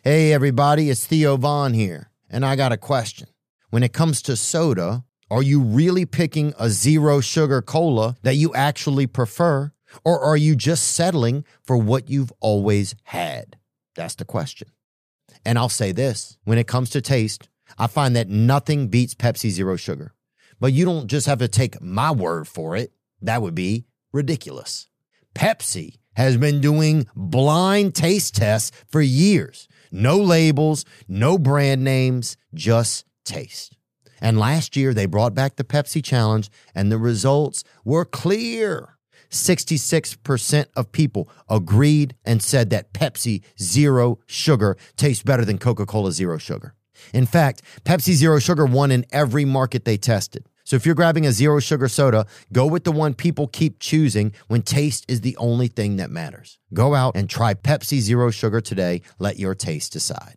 Hey everybody, it's Theo Vaughn here, and I got a question. When it comes to soda, are you really picking a zero sugar cola that you actually prefer, or are you just settling for what you've always had? That's the question. And I'll say this, when it comes to taste, I find that nothing beats Pepsi Zero Sugar. But you don't just have to take my word for it. That would be ridiculous. Pepsi has been doing blind taste tests for years. No labels, no brand names, just taste. And last year, they brought back the Pepsi Challenge, and the results were clear. 66% of people agreed and said that Pepsi Zero Sugar tastes better than Coca-Cola Zero Sugar. In fact, Pepsi Zero Sugar won in every market they tested. So if you're grabbing a zero sugar soda, go with the one people keep choosing when taste is the only thing that matters. Go out and try Pepsi Zero Sugar today. Let your taste decide.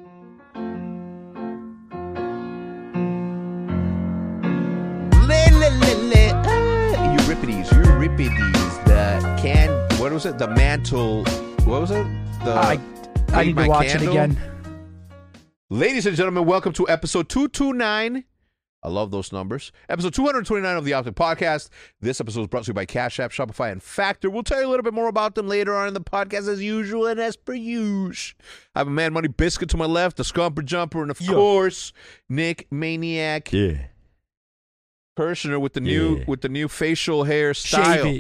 Euripides, the can, what was it? The mantle, what was it? I need to watch it again. Ladies and gentlemen, welcome to episode 229. I love those numbers. Episode 229 of the Optic Podcast. This episode is brought to you by Cash App, Shopify, and Factor. We'll tell you a little bit more about them later on in the podcast as usual and as per usual. I have a Man Money Biscuit to my left, the Scumper Jumper, and of course, Nick Maniac. Yeah. Kirshner with the new facial hair style.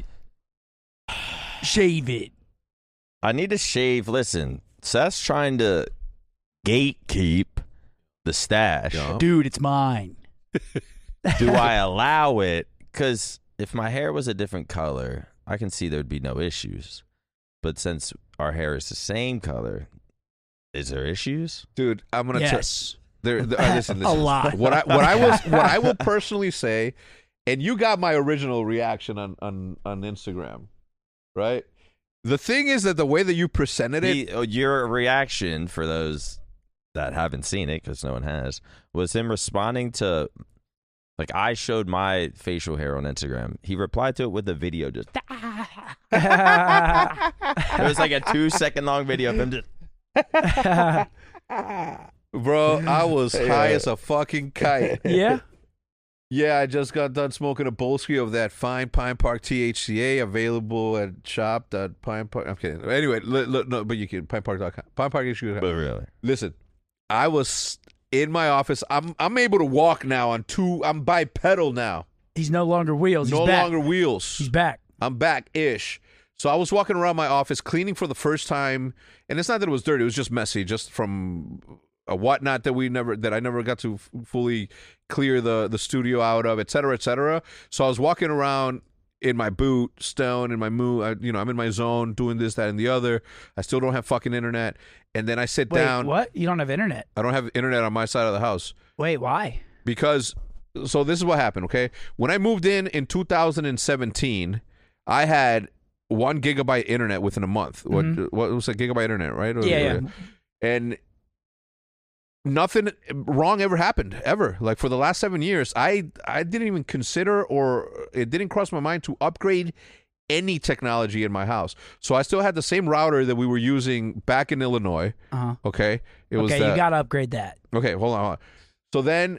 Shave it. I need to shave. Listen, Seth's trying to gatekeep the stash. Yeah. Dude, it's mine. Do I allow it? Because if my hair was a different color, I can see there'd be no issues. But since our hair is the same color, is there issues? Dude, I'm gonna yes. listen. A lot. What I will personally say, and you got my original reaction on Instagram, right? The thing is that the way that you presented it, your reaction, for those that haven't seen it, because no one has, was him responding to, like, I showed my facial hair on Instagram. He replied to it with a video just. It was like a 2-second long video of him just. bro, I was high as a fucking kite. Yeah? Yeah, I just got done smoking a Bolski of that fine Pine Park THCA, available at shop.pinepark. I'm kidding. Anyway, no, but you can, pinepark.com. Pinepark. But really. Listen, I was in my office. I'm able to walk now on two. I'm bipedal now. He's no longer wheels. He's no back. longer wheels. He's back. I'm back-ish. So I was walking around my office cleaning for the first time, and it's not that it was dirty. It was just messy, just from a whatnot that I never got to fully clear the studio out of, et cetera, et cetera. So I was walking around in my boot, stone, in my mood. I'm in my zone, doing this, that, and the other. I still don't have fucking internet. And then I sit down. What? You don't have internet? I don't have internet on my side of the house. Wait, why? Because, so this is what happened, okay? When I moved in 2017, I had 1 gigabyte internet within a month. Mm-hmm. What was a gigabyte internet, right? Yeah. And nothing wrong ever happened, ever. Like, for the last 7 years, I didn't even consider, or it didn't cross my mind to upgrade any technology in my house. So I still had the same router that we were using back in Illinois. Uh-huh. Okay? You got to upgrade that. Okay, hold on. So then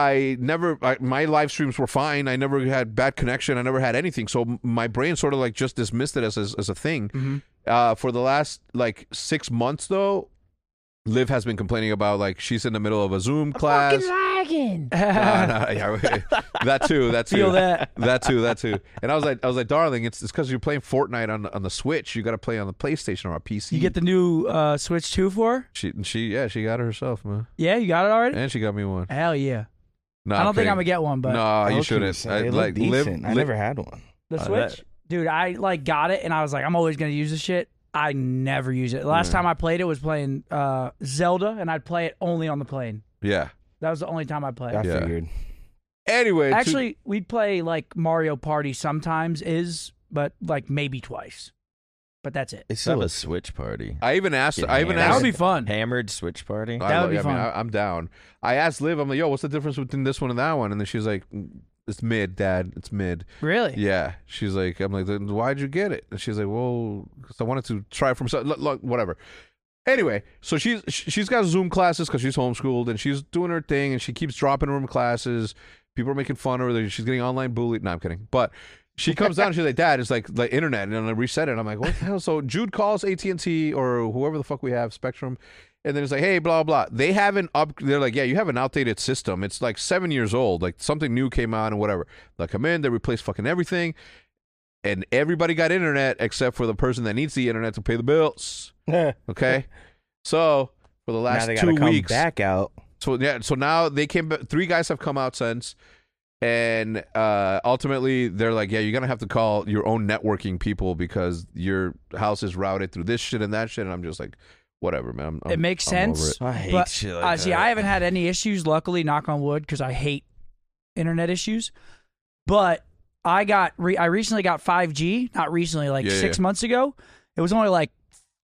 my live streams were fine. I never had bad connection. I never had anything. So my brain sort of like just dismissed it as a thing. Mm-hmm. For the last like 6 months though, Liv has been complaining about, like, she's in the middle of a Zoom class. Fucking lagging. That too. Feel that. That too. And I was like, darling, it's because you're playing Fortnite on the Switch. You got to play on the PlayStation or a PC. You get the new Switch 2 for her? She got it herself, man. Yeah, you got it already? And she got me one. Hell yeah. No, I don't think I'm going to get one, but. No, you shouldn't. They look decent. I never had one. The Switch? Dude, I got it, and I was like, I'm always going to use this shit. I never use it. The last time I played it was playing Zelda, and I'd play it only on the plane. Yeah. That was the only time I played. I figured. Anyway. Actually, we'd play, like, Mario Party sometimes but, like, maybe twice. But that's it. It's still a Switch party. I even asked. That would be fun. Hammered Switch party. That would be fun. I'm down. I asked Liv, I'm like, yo, what's the difference between this one and that one? And then she's like, it's mid, Dad. It's mid. Really? Yeah. She's like, I'm like, then why'd you get it? And she's like, well, because I wanted to try it from, look, whatever. Anyway, so she's got Zoom classes because she's homeschooled, and she's doing her thing, and she keeps dropping her classes. People are making fun of her. She's getting online bullied. No, I'm kidding. But she comes down and she's like, Dad, it's like the internet. And I reset it. I'm like, what the hell? So Jude calls AT&T or whoever the fuck we have, Spectrum. And then it's like, hey, blah, blah. They haven't they're like, yeah, you have an outdated system. It's like 7 years old. Like something new came out and whatever. They come in, they replace fucking everything. And everybody got internet except for the person that needs the internet to pay the bills. Okay? So for the last 2 weeks. Back out. So now they came back. 3 guys have come out since. And ultimately, they're like, yeah, you're going to have to call your own networking people because your house is routed through this shit and that shit. And I'm just like, whatever, man. It makes sense. I hate shit like that. See, I haven't had any issues, luckily, knock on wood, because I hate internet issues. But I recently got 5G, not recently, like 6 months ago. It was only like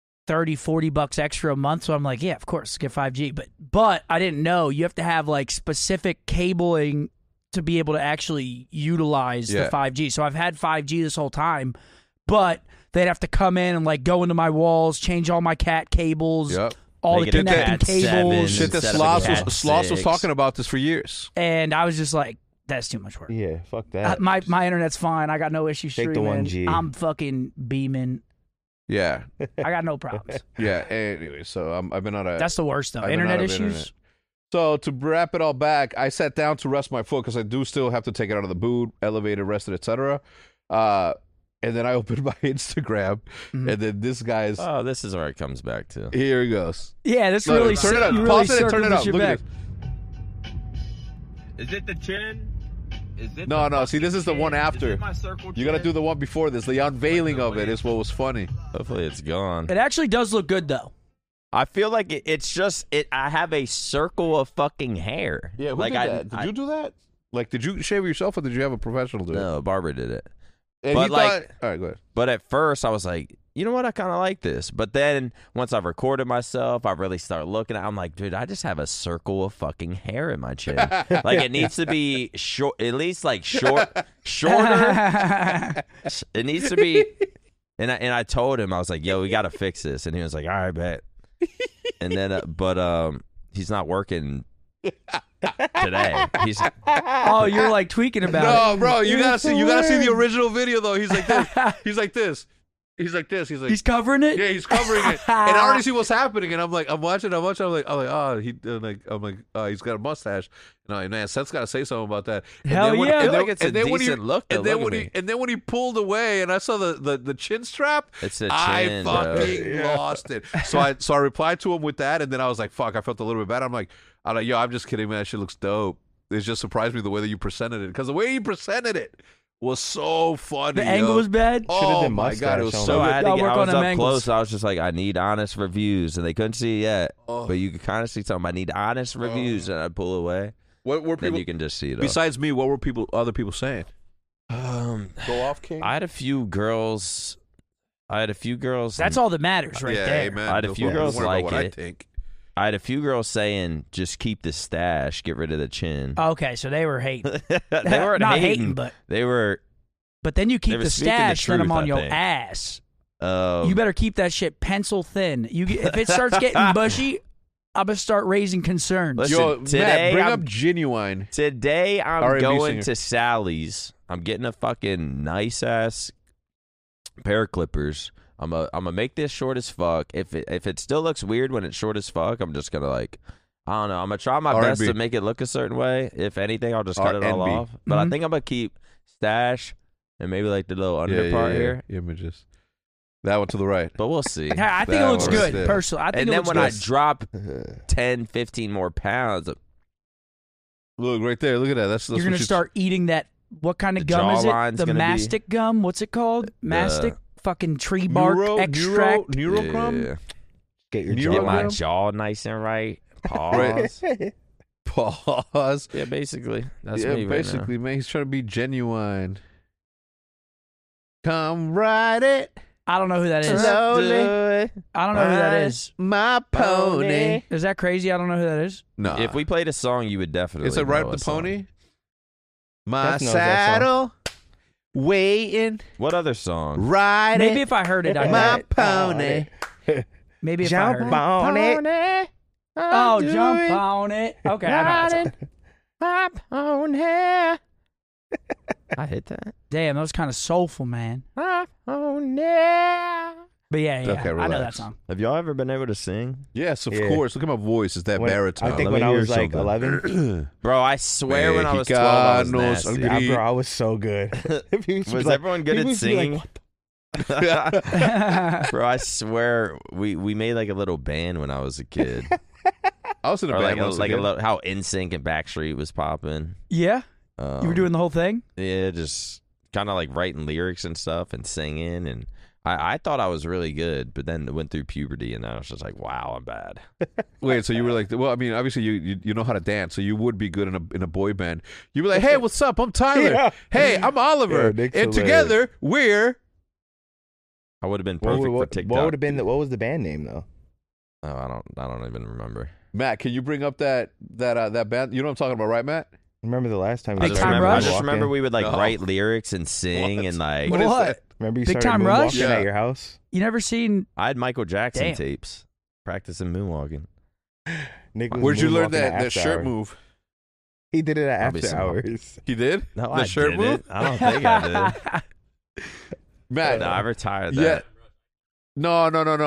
$30-$40 extra a month, so I'm like, yeah, of course, get 5G. But I didn't know you have to have like specific cabling to be able to actually utilize the 5G. So I've had 5G this whole time, but they'd have to come in and like go into my walls, change all my cat cables, all Make the it a connecting Cat 7 cables. Shit that instead of a Cat Sloss was 6. talking about this for years. And I was just like, that's too much work. Yeah, fuck that. My internet's fine. I got no issues Take the streaming. 1G. I'm fucking beaming. Yeah. I got no problems. Yeah. Anyway, so I've been on a... That's the worst, though. I've been Internet out of issues. internet. So to wrap it all back, I sat down to rest my foot because I do still have to take it out of the boot, elevator, rest it, etc. And then I opened my Instagram, and then this guy's... Oh, this is where it comes back to. Here he goes. Yeah, this No, really... turn it up. you Pause really it and turn it circled up. the Look shit at back. this. Is it the chin? Is it No. the See, this is the one chin? after. Is it my circle You got to chin? do the one before this. The unveiling of it is what was funny. Hopefully it's gone. It actually does look good, though. I feel like it's just I have a circle of fucking hair. Yeah, who like did that? Did you do that? Like, did you shave yourself or did you have a professional do it? No, Barbara did it. And But he like- thought... All right, go ahead. But at first, I was like, you know what? I kind of like this. But then once I've recorded myself, I really start looking at it. I'm like, dude, I just have a circle of fucking hair in my chin. Like, it needs to be short, at least like shorter. It needs to be. And I told him, I was like, yo, we got to fix this. And he was like, all right, bet. And then, he's not working today. He's Oh, you're like tweaking about No, it. bro, you gotta see the original video though. He's like this. He's like this. He's like this. He's like, He's covering it? yeah, he's covering it, and I already see what's happening. And I'm like, I'm watching. I'm like, oh, he's got a mustache. No, man, Seth's got to say something about that. And Hell then when- yeah. and I feel then- like it's a and then when he- decent look, though. And then Look when at he me. and then when he pulled away, and I saw the chin strap, It's the I chin, bro. fucking lost it. So I replied to him with that, and then I was like, fuck, I felt a little bit bad. I'm like, yo, I'm just kidding, man. That shit looks dope. It just surprised me the way that you presented it, because the way you presented it was so funny. The angle yo. was bad? Oh Should've been my god, it was mustache so on So good. I had to I'll get, work I on was them up angles. close. I was just like, I need honest reviews, and they couldn't see it yet. Oh. But you could kind of see something. I need honest reviews, and I pull away. What were Then people you can just see it. besides me? What were other people saying? Go off, King. I had a few girls. That's all that matters right yeah, there. Amen. I had a Don't few worry girls about like what I it. think. I had a few girls saying, "Just keep the stash, get rid of the chin." Okay, so they were hating. they weren't Not hating, but they were. then you They keep were the speaking the stash, then I'm truth, on I your think. ass. You better keep that shit pencil thin. If it starts getting bushy, I'm gonna start raising concerns. Listen, Yo, today Matt, bring I'm- up Genuine. Today I'm R&B going singer. to Sally's. I'm getting a fucking nice ass pair of clippers. I'm gonna make this short as fuck. If it still looks weird when it's short as fuck, I'm just gonna I don't know. I'm gonna try my best R&B. to make it look a certain way. If anything, I'll just cut it all R&B. off. But I Mhm. think I'm gonna keep stash and maybe like the little under part here. Images. That one to the right. But we'll see. Yeah, I think That it looks was good, it. personally. I think And it then looks when good. I drop 10, 15 more pounds, Look right there. Look at that. That's You're gonna what you- start eating that. What kind of The gum is it? jawline's The gonna be- mastic gum. What's it called? Mastic. Fucking tree bark extract. Neurocrum? yeah. Get your Neuro- Get my Neuro- jaw nice and right. Pause. Pause. Yeah, basically. That's Yeah, me right basically, man. He's trying to be genuine. Come ride it. I don't know who that is. Slowly. I don't know who that is. My pony. Is that crazy? I don't know who that is. No. If we played a song, you would definitely. It's a know Ride a the song. Pony. My Steph knows that saddle. Waiting. What other song? Ride Maybe it. if I heard it, I My know. pony. Maybe if Jump I heard on it. Oh, jump on it. Okay, I know that song. Hop on it. I hit that. Damn, that was kind of soulful, man. Hop on it. But yeah, Okay, I know that relax. song. Have y'all ever been able to sing? Yes, of Yeah. course. Look at my voice. It's that baritone. I think Let when me I hear was like something. 11. Bro, I swear when I was 12, I was Mexicanos, nasty. Agri- Bro, I was so good. Was everyone good at singing? Bro, I swear we made like a little band when I was a kid. I was in a Or band like, once like again. how NSYNC and Backstreet was popping. Yeah? You were doing the whole thing? Yeah, just kind of like writing lyrics and stuff and singing. And I thought I was really good, but then went through puberty and I was just like, wow, I'm bad. Wait, so you were like, well, I mean, obviously you know how to dance, so you would be good in a boy band. You were like, hey, what's up? I'm Tyler. Yeah. Hey, I'm Oliver. Yeah, Nick's and hilarious. together we're. I would have been perfect for TikTok. What would have been? What was the band name though? Oh, I don't even remember. Matt, can you bring up that band? You know what I'm talking about, right, Matt? Remember the last time? I you Big just Time remember, Rush? I just remember we would like No. write lyrics and sing What? and like What is that? Remember you Big started Time Rush? moonwalking Yeah. at your house? You never seen... I had Michael Jackson Damn. tapes practicing moonwalking. Nick was Where'd you learn moonwalking that at that after shirt hours. move? He did it at Probably after some- hours. He did? No, the I shirt move? didn't. I don't think I did. Matt, No, I retired yeah. that. No.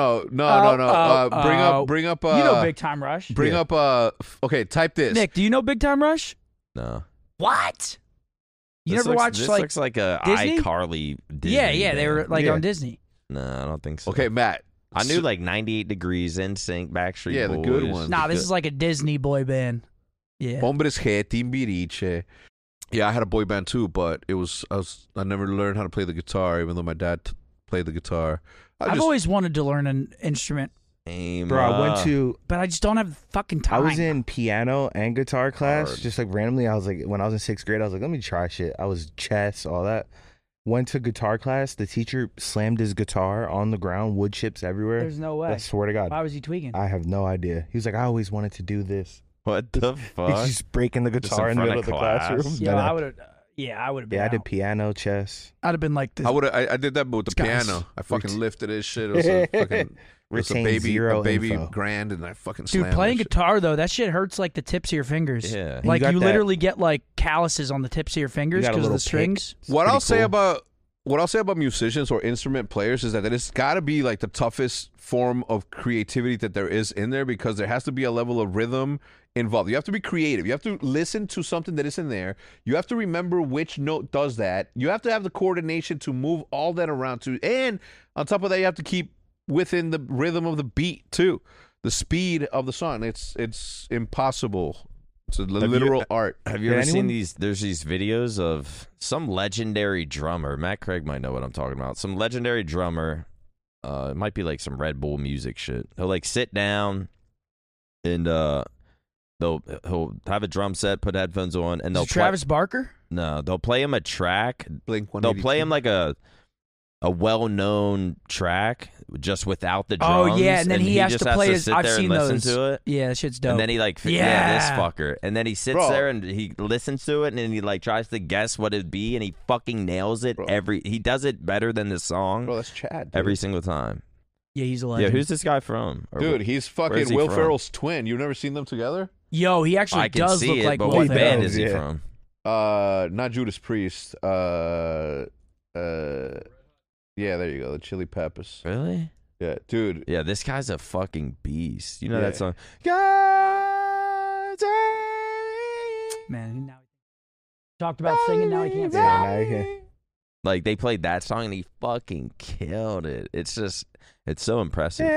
Bring up. you know Big Time Rush? Bring up. Okay, type this. Nick, do you know Big Time Rush? No. What? You This never watched this like... looks like a Disney? iCarly Disney yeah, they were band. like Yeah. on Disney. No, I don't think so. Okay, Matt. I knew like 98 Degrees, NSYNC, Backstreet Yeah, the Boys. good ones. Nah, this is like a Disney boy band. Yeah. Hombres G, Timbiriche. Yeah, I had a boy band too, but I never learned how to play the guitar, even though my dad played the guitar. I've always wanted to learn an instrument, Aim Bro, I went up. to. but I just don't have the fucking time. I was in piano and guitar class, Hard. just like randomly. I was like, when I was in 6th grade, I was like, let me try shit. I was chess, all that. Went to guitar class. The teacher slammed his guitar on the ground, wood chips everywhere. There's no way. I swear to God. Why was he tweaking? I have no idea. He was like, I always wanted to do this. What the He's fuck? just breaking the Just guitar in in the front middle of of the class? classroom. Yeah, Then I would have. Yeah, I would have been. Yeah, I out. did piano, chess. I'd have been like this. I did that, but with the This guy's- piano. I fucking lifted his shit. It was a fucking. It was a Retain baby, zero a baby info. grand, and I fucking Dude, slammed playing that shit. guitar though, that shit hurts like the tips of your fingers. Yeah. You Like got you that- literally get like calluses on the tips of your fingers got a because of little the strings. pick. It's What pretty I'll say cool. about musicians or instrument players is that it's got to be like the toughest form of creativity that there is in there, because there has to be a level of rhythm involved. You have to be creative. You have to listen to something that is in there. You have to remember which note does that. You have to have the coordination to move all that around to, and on top of that, you have to keep within the rhythm of the beat too, the speed of the song. It's impossible. It's a literal art. Have you Did ever seen anyone- these? There's these videos of some legendary drummer. Matt Craig might know what I'm talking about. Some legendary drummer. It might be like some Red Bull music shit. He'll like sit down and he'll have a drum set, put headphones on, and Is they'll it Travis Barker? they'll play him a track. Blink They'll play him like a well-known track just without the drums. Oh yeah, and then he has just to play. sit I've there seen and those. listen to it. Yeah, that shit's dope. And then he like, this Yeah. fucker. And then he sits Bro. there and he listens to it and then he like tries to guess what it'd be and he fucking nails it Bro. he does it better than the song Bro, that's Chad. Dude. every single time. yeah, he's a Yeah, legend. who's this guy from? Or Dude, he's where's fucking he Will from? Ferrell's twin. You've never seen them together? Yo, he actually I can does see look it, like but Will what Ferrell. band is he Yeah. from? Not Judas Priest. Yeah, there you go. The Chili Peppers. Really? Yeah, dude. Yeah, this guy's a fucking beast. You know Yeah. that song? Man, now talked about singing. Now he can't sing. Yeah, now you can. Like they played that song and he fucking killed it. It's so impressive.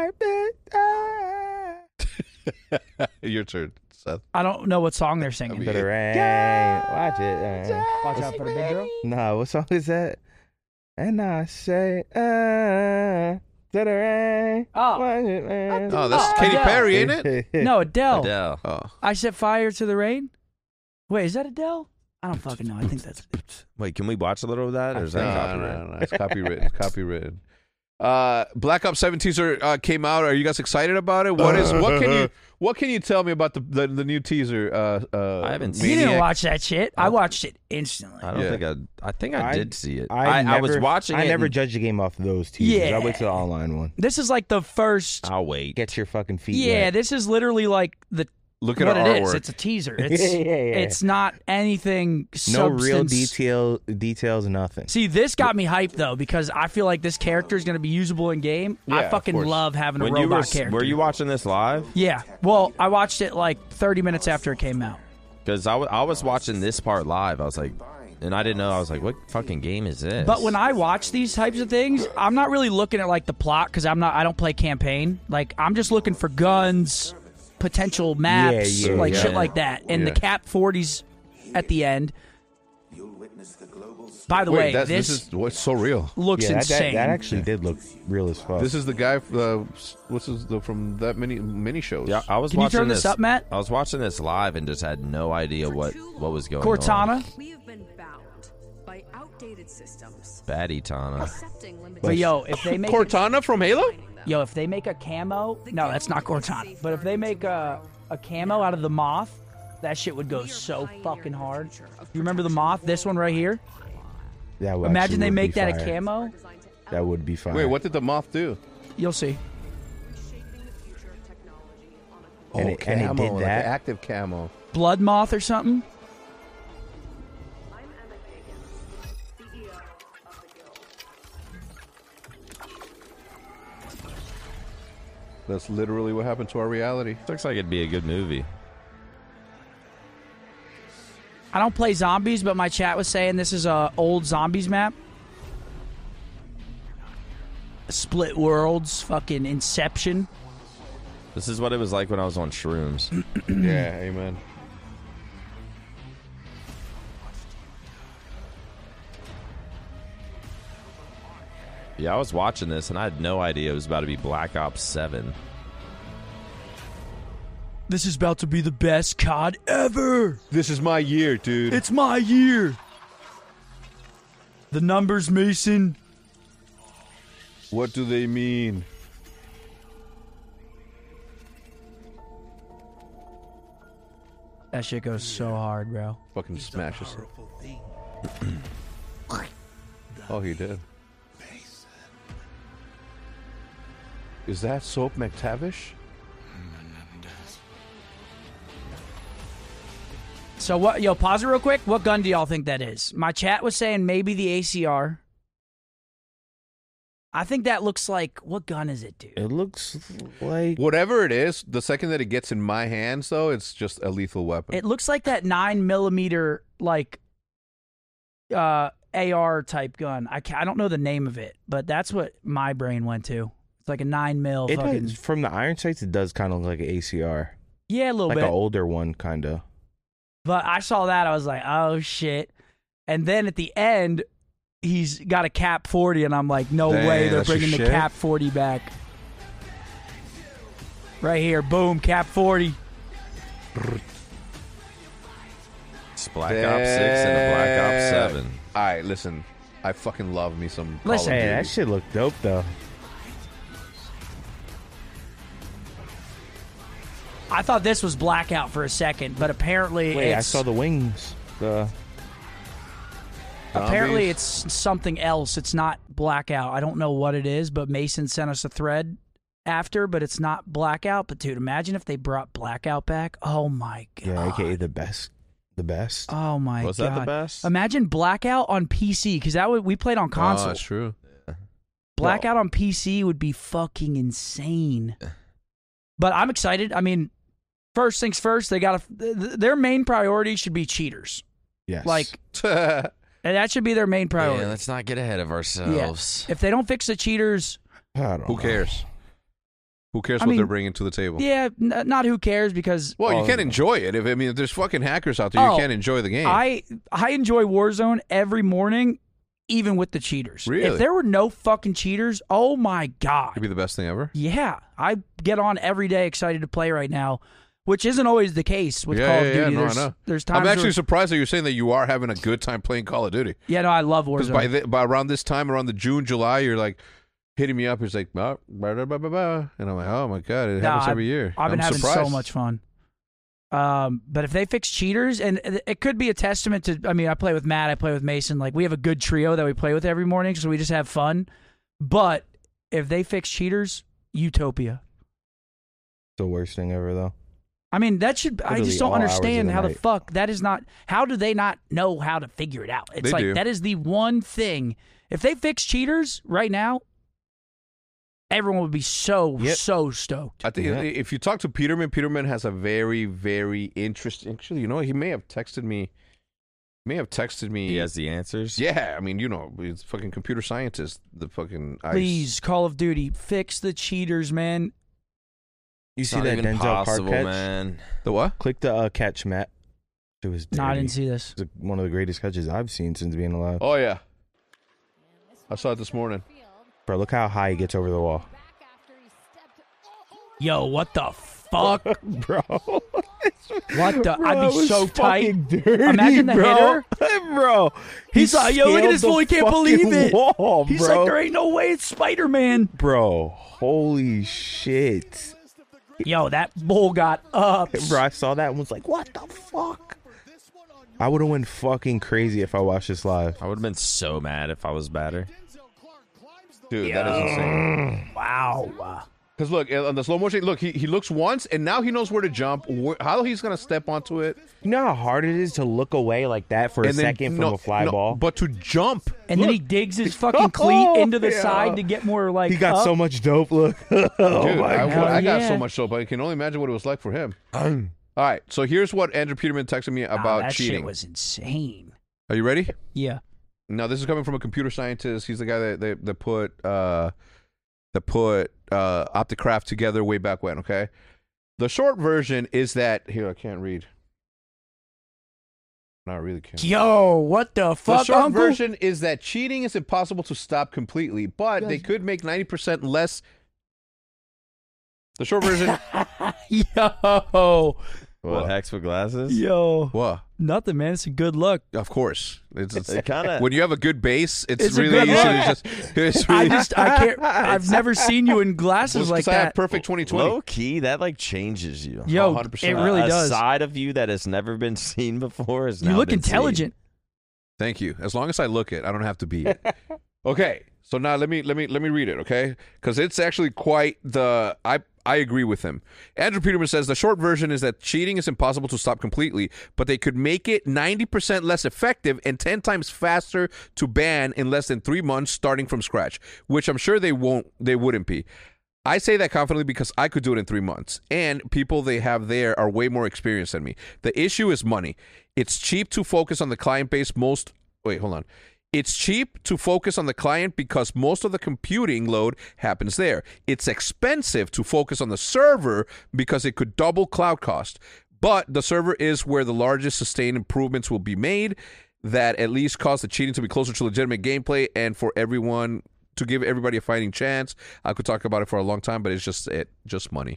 Your turn, Seth. I don't know what song they're singing. I mean- To the rain. Watch it. Watch out for the big girl. Nah, what song is that? And I say, to the rain. Oh. Watch it, man. Oh, that's Katy Adele. Perry, ain't it? No, Adele. Adele. Oh, I set fire to the rain. Wait, is that Adele? I don't fucking know. I think that's. Wait, can we watch a little of that? Or is that no, copyright? no, no, it's copywritten. It's copywritten. Black Ops 7 teaser came out. Are you guys excited about it? What can you tell me about the new teaser? I haven't You seen didn't it. watch that shit. I watched it instantly. I don't Yeah. think I think I did see it. I was watching it. I never and- judged the game off of those teasers. Yeah. I wait till the online one. This is like the first. I'll wait. Get your fucking feet Yeah, wet. this is literally like the Look at what our it is. artwork. It's a teaser. It's Yeah. it's not anything. No real substance. details, nothing. See, this got me hyped though because I feel like this character is going to be usable in game. Yeah, I of fucking course. love having a When you robot character. were you watching this live? Yeah. Well, I watched it like 30 minutes after it came out. Because I was watching this part live. I was like, and I didn't know. I was like, what fucking game is this? But when I watch these types of things, I'm not really looking at like the plot because I don't play campaign. Like I'm just looking for guns, potential maps, Yeah, like yeah. shit like that, and the Yeah. Cap 40s at the end. By the way, this is what's so real. looks Yeah, insane. that actually did look real as fuck. This is the guy. From that many shows. yeah, I was Can you watching turn this up, Matt? I was watching this live and just had no idea what was going on. Cortana. We have been bound by outdated systems. Baddie Tana. Accepting limitations. But yo, if they make Cortana from Halo. if they make a camo, no, that's not Cortana. But if they make a camo out of the moth, that shit would go so fucking hard. You remember the moth? This one right here. That would Imagine actually they would make be that fire. a camo. That would be fine. Wait, what did the moth do? You'll see. And it did like that. an active camo. Blood moth or something. That's literally what happened to our reality. Looks like it'd be a good movie. I don't play zombies, but my chat was saying this is a old zombies map. Split Worlds, fucking Inception. This is what it was like when I was on shrooms. Yeah, amen. Yeah, I was watching this and I had no idea it was about to be Black Ops 7. This is about to be the best COD ever. This is my year, dude. It's my year. The numbers, Mason. What do they mean? That shit goes so hard, bro. Fucking smashes it. Oh, he did. Is that Soap McTavish? So what? Yo, pause it real quick. What gun do y'all think that is? My chat was saying maybe the ACR. I think that looks like, what gun is it, dude? It looks like Whatever it is, the second that it gets in my hands, though, it's just a lethal weapon. It looks like that 9mm like AR type gun. I don't know the name of it, but that's what my brain went to. It's like a 9mm it fucking. does, from the iron sights. It does kind of look like an ACR, Yeah, a little like bit. an older one, kind of. But I saw that, I was like, oh shit. And then at the end, he's got a Cap 40, and I'm like, no Dang, way they're that's your bringing the shit? Cap 40 back. Right here, boom, Cap 40. It's Black Ops 6 and a Black Ops 7. All right, listen. I fucking love me some Call Listen. of Hey, Duty. that shit looked dope though. I thought this was Blackout for a second, but apparently Wait, I it's saw the wings. apparently Zombies. it's something else. It's not Blackout. I don't know what it is, but Mason sent us a thread after, but it's not Blackout. But dude, imagine if they brought Blackout back. Oh my god. Yeah, aka the best. The best. Oh my Was god. that the best? Imagine Blackout on PC because we played on Oh, console. that's true. Blackout on PC would be fucking insane. But I'm excited. I mean, first things first, they got their main priority should be cheaters. Yes. Like, and that should be their main priority. Yeah, let's not get ahead of ourselves. If they don't fix the cheaters, I don't Who know. cares? Who cares I what mean, they're bringing to the table? yeah, not who cares because Well, you Oh, can't no. enjoy it. If there's fucking hackers out there, you Oh, can't enjoy the game. I enjoy Warzone every morning, even with the cheaters. Really? If there were no fucking cheaters, oh my god. It'd be the best thing ever. Yeah, I get on every day excited to play right now, which isn't always the case with Call of Duty. No, I there's, know. there's times I'm actually where, surprised that you're saying that you are having a good time playing Call of Duty. yeah, no, I love Because Warzone. by around this time, around the June, July, you're like, hitting me up. He's like, "Bah, bah, bah, bah, bah, bah." And I'm like, "Oh my god, it Nah, happens every year." I've been I'm having surprised. so much fun. But if they fix cheaters, and it could be a testament to, I mean, I play with Matt, I play with Mason. Like, we have a good trio that we play with every morning, so we just have fun. But if they fix cheaters, utopia. The worst thing ever, though. I mean, that should. I Literally just don't all hours of understand the how the night. fuck that is not. How do they not know how to figure it out? It's They like do. that is the one thing. If they fix cheaters right now, everyone would be so stoked. I think if you talk to Peterman has a very, very interesting. Actually, you know, he may have texted me. He has the answers. Yeah, I mean, you know, he's fucking computer scientist. The fucking ice. Please, Call of Duty, fix the cheaters, man. You It's see not that even Denzel Park possible, catch? man. The what? Click the catch, Matt. It was dirty. No, I didn't see this. It's one of the greatest catches I've seen since being alive. Oh yeah, I saw it this morning. Bro, look how high he gets over the wall. Yo, what the fuck? Bro. What the? Bro, I'd it be was so tight. fucking dirty, Imagine the bro. hitter. Bro. He's like, yo, look at this scaled fool. He the can't believe fucking it. Wall, He's bro. like, there ain't no way it's Spider-Man. Bro, holy shit. Yo, that bull got up. Bro, I saw that and was like, what the fuck? I would have went fucking crazy if I watched this live. I would have been so mad if I was batter. Dude, that is insane. Wow. Because look, on the slow motion, look, he looks once, and now he knows where to jump, how he's going to step onto it. You know how hard it is to look away like that for a and then- second from a fly ball? But to jump. And then he digs his fucking cleat into the side to get more like He got up. so much dope. Look. Dude, my I got yeah. so much soap. I can only imagine what it was like for him. All right, so here's what Andrew Peterman texted me about that cheating. shit was insane. Are you ready? Yeah. Now, this is coming from a computer scientist. He's the guy that put Opticraft together way back when, okay? The short version is that... Here, I can't read. No, I really can't. Yo, what the The fuck, short Uncle? version is that cheating is impossible to stop completely, but they could make 90% less... The short version... Yo. What, Hex with glasses? Yo. What? Nothing, man. It's a good look. Of course. It's It kind of. when you have a good base, it's It's a really good easy look. to it's really I can't. I've never seen you in glasses like I have that. perfect 2020. Low key, that like changes you. Yo, 100%. it really a does. side of you that has never been seen before is You now look been seen. intelligent. Thank you. As long as I look it, I don't have to be it. Okay. So now let me read it, okay? Because it's actually quite the I agree with him. Andrew Peterman says the short version is that cheating is impossible to stop completely, but they could make it 90% less effective and 10 times faster to ban in less than 3 months starting from scratch, which I'm sure they wouldn't be. I say that confidently because I could do it in 3 months, and people they have there are way more experienced than me. The issue is money. It's cheap to focus on the client base It's cheap to focus on the client because most of the computing load happens there. It's expensive to focus on the server because it could double cloud cost. But the server is where the largest sustained improvements will be made that at least cause the cheating to be closer to legitimate gameplay and for everyone to give everybody a fighting chance. I could talk about it for a long time, but it's just money.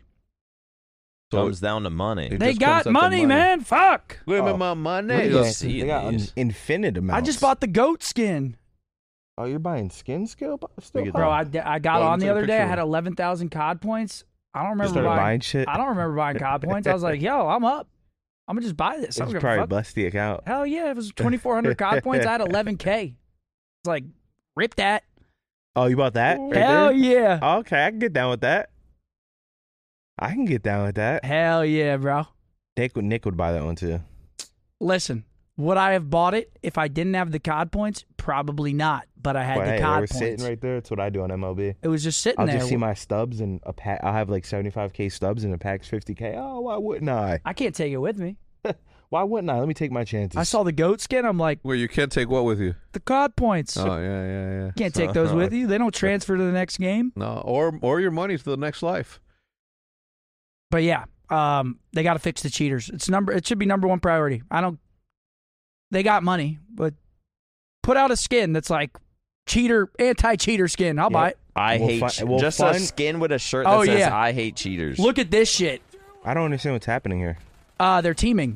So Comes down to money. It They just got comes down to money, man. Fuck. Give me my money. Look at Yeah, see they got these. infinite amounts. I just bought the goat skin. Oh, you're buying skin still? Bro, I got Oh, on you the took a other day. I picture. had 11,000 COD points. I don't You remember started buying. buying shit? I don't remember buying COD points. I was like, yo, I'm up. I'm gonna just buy this. I It's don't give a probably fuck. bust the account. Hell yeah, it was 2,400 COD points. I had 11K. It's like, rip that. Oh, you bought that? Right Hell there? yeah. Okay, I can get down with that. I can get down with that. Hell yeah, bro. Nick would buy that one too. Listen, would I have bought it if I didn't have the COD points? Probably not. But I had But the hey, they COD were points. sitting right there. That's what I do on MLB. It was just sitting I'll there. just see my stubs and a pack. I'll have like 75K stubs and a pack's 50K. Oh, why wouldn't I? I can't take it with me. Why wouldn't I? Let me take my chances. I saw the goat skin. I'm like, Well, you can't take what with you? the COD points. Oh yeah. Can't take those with you. They don't transfer to the next game. No, or your money to the next life. But yeah, they got to fix the cheaters. It should be number one priority. They got money, but put out a skin that's like anti-cheater skin. I'll buy it. I We'll hate fi- we'll just fund- a skin with a shirt that Oh, says yeah. I hate cheaters. Look at this shit. I don't understand what's happening here. They're teaming.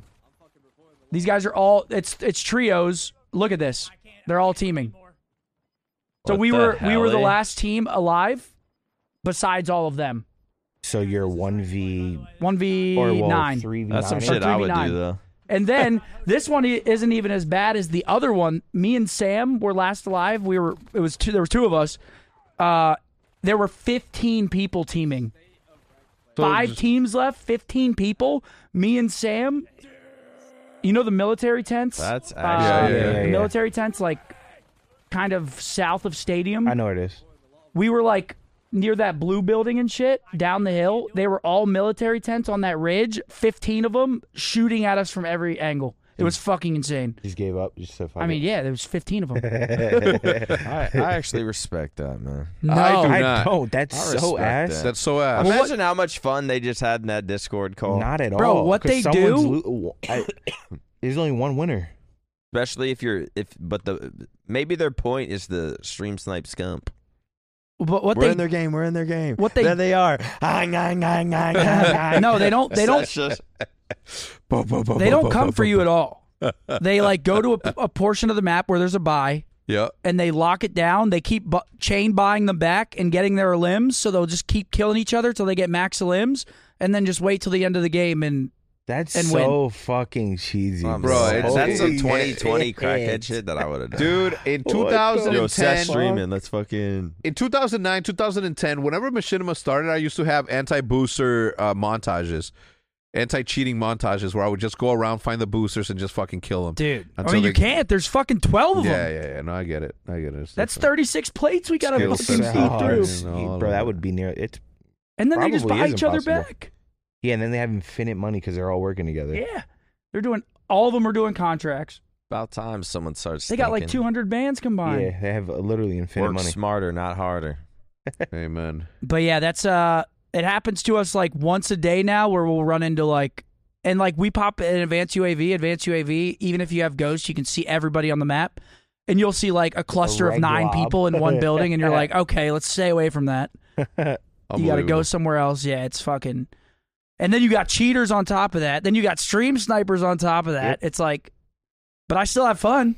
These guys are all. It's trios. Look at this. They're all teaming. So What we the were hell, the eh? last team alive, besides all of them. So you're 1v 1v9. 3v9. That's some Or shit I would 3v9. do though. And then this one isn't even as bad as the other one. Me and Sam were last alive. There was two of us. There were 15 people teaming. So 5 just- teams left, 15 people. Me and Sam. You know the military tents? That's actually- Yeah. The military tents, like, kind of south of Stadium. I know it is. We were, like, near that blue building and shit, down the hill. They were all military tents on that ridge, 15 of them shooting at us from every angle. It was fucking insane. Just gave up. Just so I mean, yeah, there was 15 of them. I actually respect that, man. No. I do I not. don't. That's I so respect ass. that. That's so ass. Imagine how much fun they just had in that Discord call. Not at Bro, all. what 'cause they someone's do- there's only one winner. Especially maybe their point is the stream snipe scump. But what We're they in their game. We're in their game. what they- there they are. no, they don't. They don't. They don't come for you at all. They like go to a portion of the map where there's a buy, Yeah. and they lock it down. They keep chain buying them back and getting their limbs, so they'll just keep killing each other till they get max limbs, and then just wait till the end of the game. And That's And so fucking cheesy, Bro, it's- that's some Holy 2020 shit. crackhead shit that I would have done. Dude, in What the- 2010, Yo, Seth streaming. Let's fucking. in 2009, 2010, whenever Machinima started, I used to have anti-booster montages, anti-cheating montages where I would just go around, find the boosters, and just fucking kill them. dude, I Until mean, you they- can't. There's fucking 12 of them. Yeah. No, I get it. It's That's different. 36 plates we gotta Skill fucking set. see Oh, through. it's- No, bro, no. that would be near. It's And then they just probably buy is each other impossible. back. yeah, and then they have infinite money because they're all working together. Yeah, they're doing. All of them are doing contracts. About time someone starts. They got like thinking. 200 bands combined. Yeah, they have literally infinite Work money. smarter, not harder. Amen. But yeah, that's it happens to us like once a day now, where we'll run into like, and like we pop an advanced UAV. Even if you have ghosts, you can see everybody on the map, and you'll see like a cluster of red 9 blob. people in one building, and you're like, okay, let's stay away from that. You got to go Unbelievable. somewhere else. Yeah, it's fucking. And then you got cheaters on top of that. Then you got stream snipers on top of that. Yep. It's like, but I still have fun.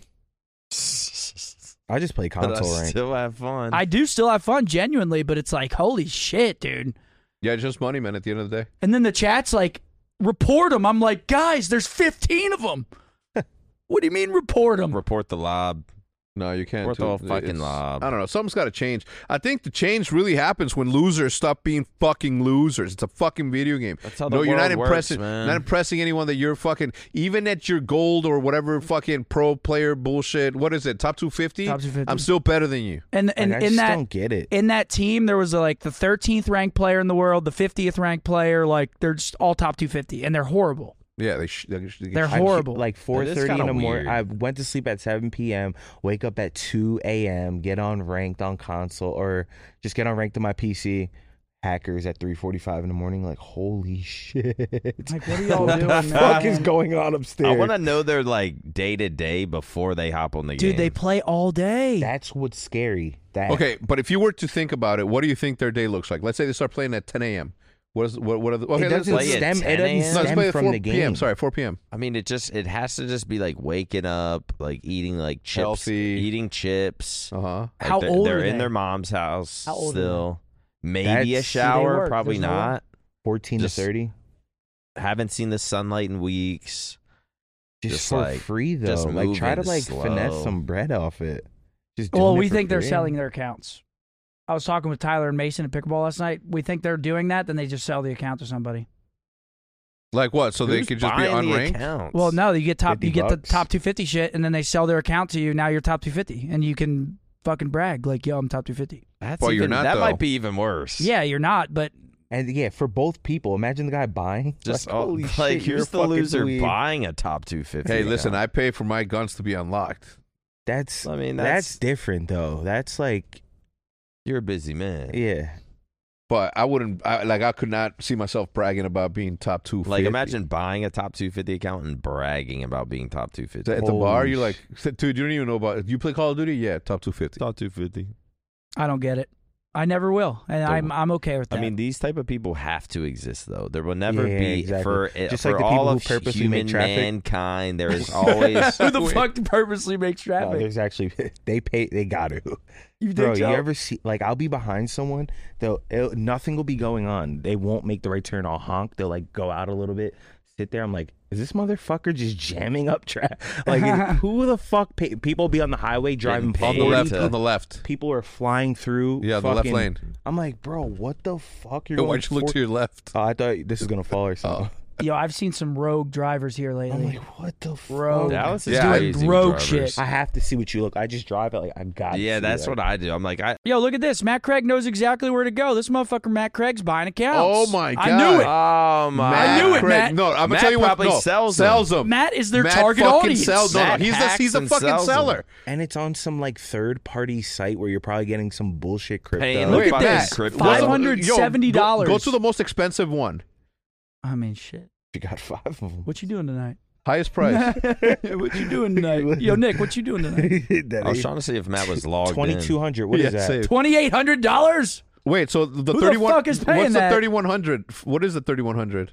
I just play But I console rank. still have fun. I do still have fun, genuinely. But it's like, holy shit, dude. Yeah, it's just money, man, at the end of the day. And then the chat's like, report them. I'm like, guys, there's 15 of them. What do you mean report them? Report the lob. No, you can't. Worth do- all fucking it's- lob. I don't know. Something's got to change. I think the change really happens when losers stop being fucking losers. It's a fucking video game. That's how No, the you're not world works, impressing. man. Not impressing anyone that you're fucking. Even at your gold or whatever fucking pro player bullshit. What is it? Top 250. Top 250. I'm still better than you. And Like, I in just that don't get it. in that team, there was like the 13th ranked player in the world, the 50th ranked player. Like they're just all top 250, and they're horrible. Yeah, They're I horrible. Like That is 4:30 in kinda the morning. weird. I went to sleep at 7 p.m. Wake up at 2 a.m. Get on ranked on console, or just get on ranked on my PC. Hackers at 3:45 in the morning. Like, holy shit! Like, what are y'all What doing, the man? fuck is going on upstairs? I want to know their like day to day before they hop on the game. Dude, they play all day. That's what's scary. That Okay, but if you were to think about it, what do you think their day looks like? Let's say they start playing at 10 a.m. What are the? Okay, it let's doesn't play at stem. 10 It doesn't a.m.? no, let's stem play at from 4 the game. p.m. Sorry, 4 p.m. I mean, it has to just be like waking up, like eating like chips, Healthy. eating chips. Uh huh. Like, How they're, old they're are in they? their mom's house How old are still. Maybe a That's- shower, work? probably There's no not. 14 Just- to 30. Haven't seen the sunlight in weeks. Just for, for like, free though. just Like, try to moving like finesse slow. some bread off it. Just Well, doing it we for think they're free. selling their accounts. I was talking with Tyler and Mason at Pickleball last night. We think they're doing that, then they just sell the account to somebody. Like what? So they Who's could just be buying the unranked? accounts? Well, no, you get $50. the top 250 shit, and then they sell their account to you. Now you're top 250, and you can fucking brag like, yo, I'm top 250. That's Well, you're even, not, that though. might be even worse. Yeah, you're not, but And yeah, for both people, imagine the guy buying. Just like, holy like shit, you're here's the fucking loser dweeb. buying a top 250. Hey, listen, I account. pay for my guns to be unlocked. That's I mean, that's different though. That's like you're a busy man. yeah. But I wouldn't. I could not see myself bragging about being top 250. Like imagine buying a top 250 account and bragging about being top 250. at the bar, Holy you're like, dude, you don't even know about. You play Call of Duty? Yeah, top 250. top 250. I don't get it. I never will, and I'm okay with that. I mean, these type of people have to exist, though. There will never Yeah, be exactly. for Just for like the all people who of purposely human make traffic. mankind. There is always Who the fuck purposely makes No, traffic? there's actually they got to. You Bro, think you so? ever see like I'll be behind someone, nothing will be going on. They won't make the right turn. I'll honk. They'll like go out a little bit, sit there. I'm like, is this motherfucker just jamming up traffic? Like, who the fuck? People be on the highway driving Getting On paid. the 40. left. On the left. People are flying through. Yeah, the left fucking- lane. I'm like, bro, what the fuck? You're Yo, going why'd you look 40 to your left? Oh, I thought this is gonna fall or something. Yo, I've seen some rogue drivers here lately. I'm like, what the Bro. fuck? Dallas is Yeah, crazy with rogue drivers. shit. I have to see what you look. I just drive it. Like I got. Yeah, that's what I do. I'm like, Yo, look at this. Matt Craig knows exactly where to go. This motherfucker Matt Craig's buying accounts. Oh, my I knew it. oh my! I knew it, Craig. Matt. No, I'm gonna Matt tell you what. probably No, sells them. Matt is their Matt target fucking audience. sells. No, Matt he's hacks a and fucking sells them. seller. And it's on some like third party site where you're probably getting some bullshit crypto. Paying Look the at fucking this. crypto. $570. Go to the most expensive one. I mean, shit. You got 5 of them. What you doing tonight? Highest price. What you doing tonight? Yo, Nick, what you doing tonight? I was trying to see if Matt was logged in. 2200. What is that? save. $2,800? Wait, so the Who the 31. fuck is paying what's that? the 3100? What is the 3100?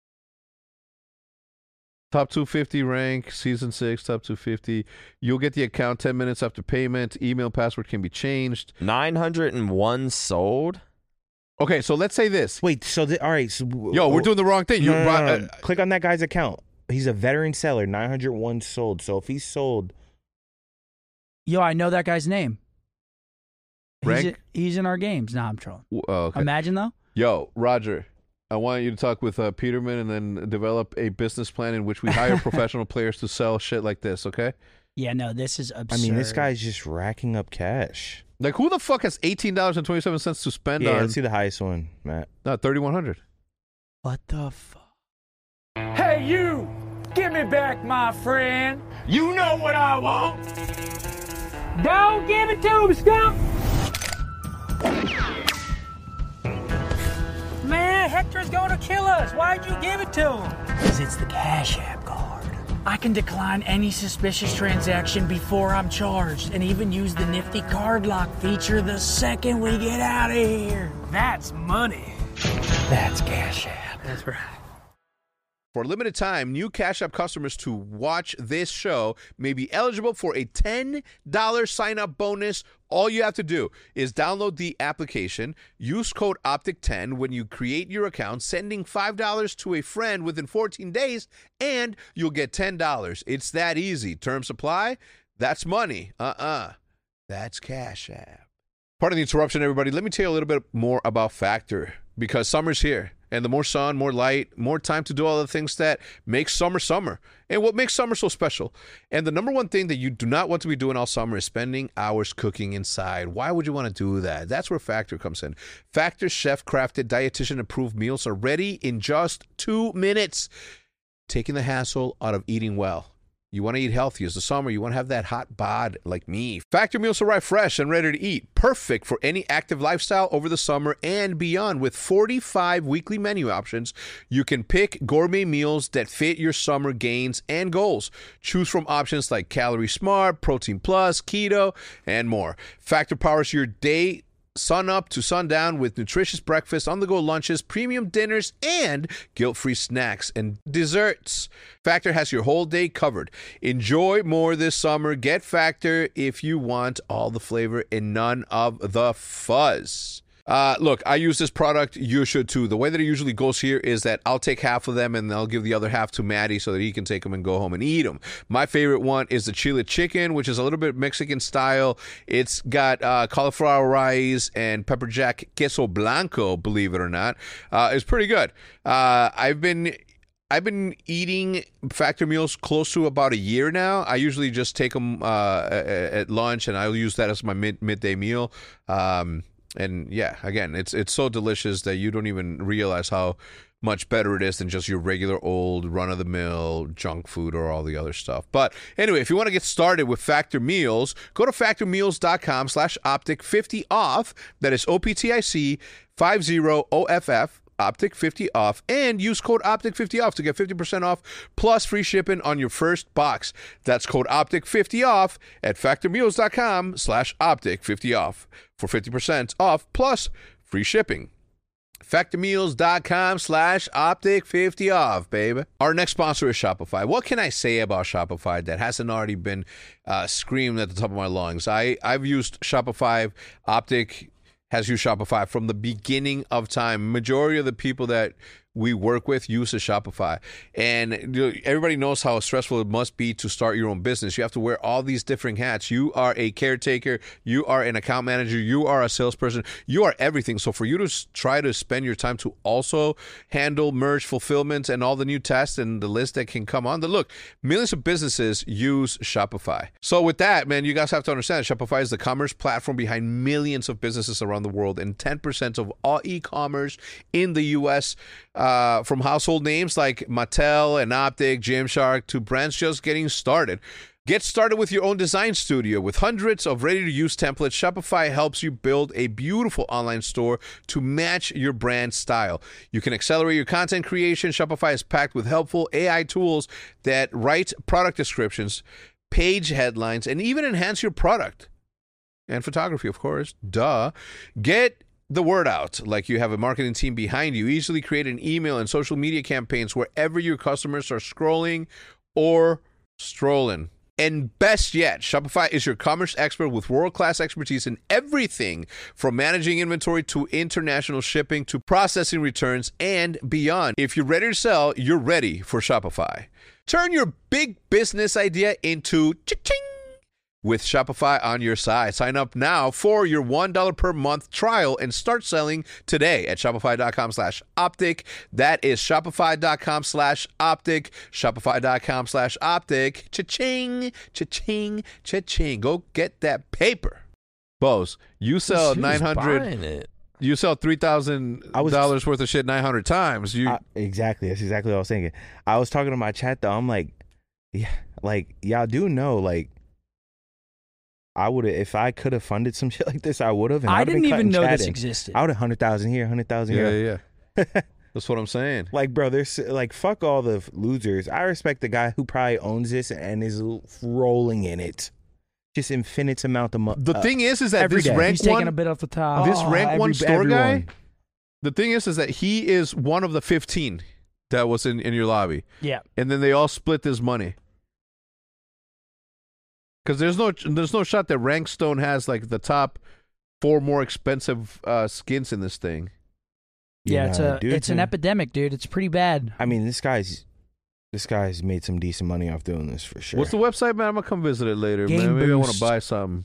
Top 250 rank, season 6, top 250. You'll get the account 10 minutes after payment. Email password can be changed. 901 sold. Okay, so let's say this. Wait, so all right. So, Yo, we're doing the wrong thing. No. Click on that guy's account. He's a veteran seller. 901 sold. So if he's sold, Yo, I know that guy's name. Rank? He's in our games. Nah, I'm trolling. Okay. Imagine, though. Yo, Roger, I want you to talk with Peterman and then develop a business plan in which we hire professional players to sell shit like this, okay? Yeah, no, this is absurd. I mean, this guy's just racking up cash. Like, who the fuck has $18.27 to spend Yeah, on? let's see the highest one, Matt. No, 3,100. What the fuck? Hey, you! Give me back my friend! You know what I want! Don't give it to him, Stump! Man, Hector's gonna kill us! Why'd you give it to him? Because it's the Cash App card. I can decline any suspicious transaction before I'm charged and even use the nifty card lock feature the second we get out of here. That's money. That's Cash App. That's right. For a limited time, new Cash App customers to watch this show may be eligible for a $10 sign-up bonus. All you have to do is download the application, use code OPTIC10 when you create your account, sending $5 to a friend within 14 days, and you'll get $10. It's that easy. Terms apply. That's money. That's Cash App. Pardon the interruption, everybody. Let me tell you a little bit more about Factor, because summer's here. And the more sun, more light, more time to do all the things that make summer summer. And what makes summer so special. And the number one thing that you do not want to be doing all summer is spending hours cooking inside. Why would you want to do that? That's where Factor comes in. Factor's chef-crafted, dietitian-approved meals are ready in just 2 minutes, taking the hassle out of eating well. You want to eat healthy. It's the summer. You want to have that hot bod like me. Factor meals arrive fresh and ready to eat. Perfect for any active lifestyle over the summer and beyond. With 45 weekly menu options, you can pick gourmet meals that fit your summer gains and goals. Choose from options like Calorie Smart, Protein Plus, Keto, and more. Factor powers your day sun up to sundown with nutritious breakfast, on-the-go lunches, premium dinners, and guilt-free snacks and desserts. Factor has your whole day covered. Enjoy more this summer. Get Factor if you want all the flavor and none of the fuzz. Look, I use this product. You should too. The way that it usually goes here is that I'll take half of them and I'll give the other half to Maddie so that he can take them and go home and eat them. My favorite one is the chile chicken, which is a little bit Mexican style. It's got cauliflower rice and pepper jack queso blanco, believe it or not. It's pretty good. I've been eating Factor meals close to about a year now. I usually just take them at lunch, and I'll use that as my midday meal. And yeah, again, it's so delicious that you don't even realize how much better it is than just your regular old run-of-the-mill junk food or all the other stuff. But anyway, if you want to get started with Factor Meals, go to factormeals.com/optic50 off. That is OPTIC 50OFF. OPTIC50OFF and use code OPTIC50OFF to get 50% off plus free shipping on your first box. That's code OPTIC50OFF at factormeals.com/OPTIC50OFF for 50% off plus free shipping. factormeals.com/OPTIC50OFF, baby. Our next sponsor is Shopify. What can I say about Shopify that hasn't already been screamed at the top of my lungs? I've used Shopify. Optic has used Shopify from the beginning of time. Majority of the people that we work with use a Shopify. And everybody knows how stressful it must be to start your own business. You have to wear all these different hats. You are a caretaker. You are an account manager. You are a salesperson. You are everything. So for you to try to spend your time to also handle merge fulfillment and all the new tests and the list that can come on. Look, millions of businesses use Shopify. So with that, man, you guys have to understand Shopify is the commerce platform behind millions of businesses around the world and 10% of all e-commerce in the U.S., from household names like Mattel and Optic, Gymshark, to brands just getting started. Get started with your own design studio. With hundreds of ready-to-use templates, Shopify helps you build a beautiful online store to match your brand style. You can accelerate your content creation. Shopify is packed with helpful AI tools that write product descriptions, page headlines, and even enhance your product. And photography, of course. Duh. Get the word out like you have a marketing team behind you. Easily create an email and social media campaigns wherever your customers are scrolling or strolling. And best yet, Shopify is your commerce expert with world-class expertise in everything from managing inventory to international shipping to processing returns and beyond. If you're ready to sell, you're ready for Shopify. Turn your big business idea into cha-ching with Shopify on your side. Sign up now for your $1 per month trial and start selling today at shopify.com/optic. That is shopify.com/optic. Shopify.com/optic. Cha-ching, cha-ching, cha-ching. Go get that paper. Bose, you sell 900. You sell $3,000 worth of shit 900 times. Exactly. That's exactly what I was thinking. I was talking to my chat though. I'm like, yeah, like y'all do know, like, I would have, if I could have funded some shit like this, I would have. I didn't even know this existed. I would have 100,000 here, 100,000 here. Yeah. That's what I'm saying. Like, bro, there's like, fuck all the losers. I respect the guy who probably owns this and is rolling in it. Just infinite amount of money. The thing is that this rank He's taking a bit off the top. This rank one store guy. The thing is that he is one of the 15 that was in your lobby. Yeah. And then they all split this money. Because there's no shot that Rankstone has like the top 4 more expensive skins in this thing. Yeah, it's an epidemic, dude. It's pretty bad. I mean, this guy's made some decent money off doing this for sure. What's the website, man? I'm gonna come visit it later, Game man. Maybe Boost. I want to buy something.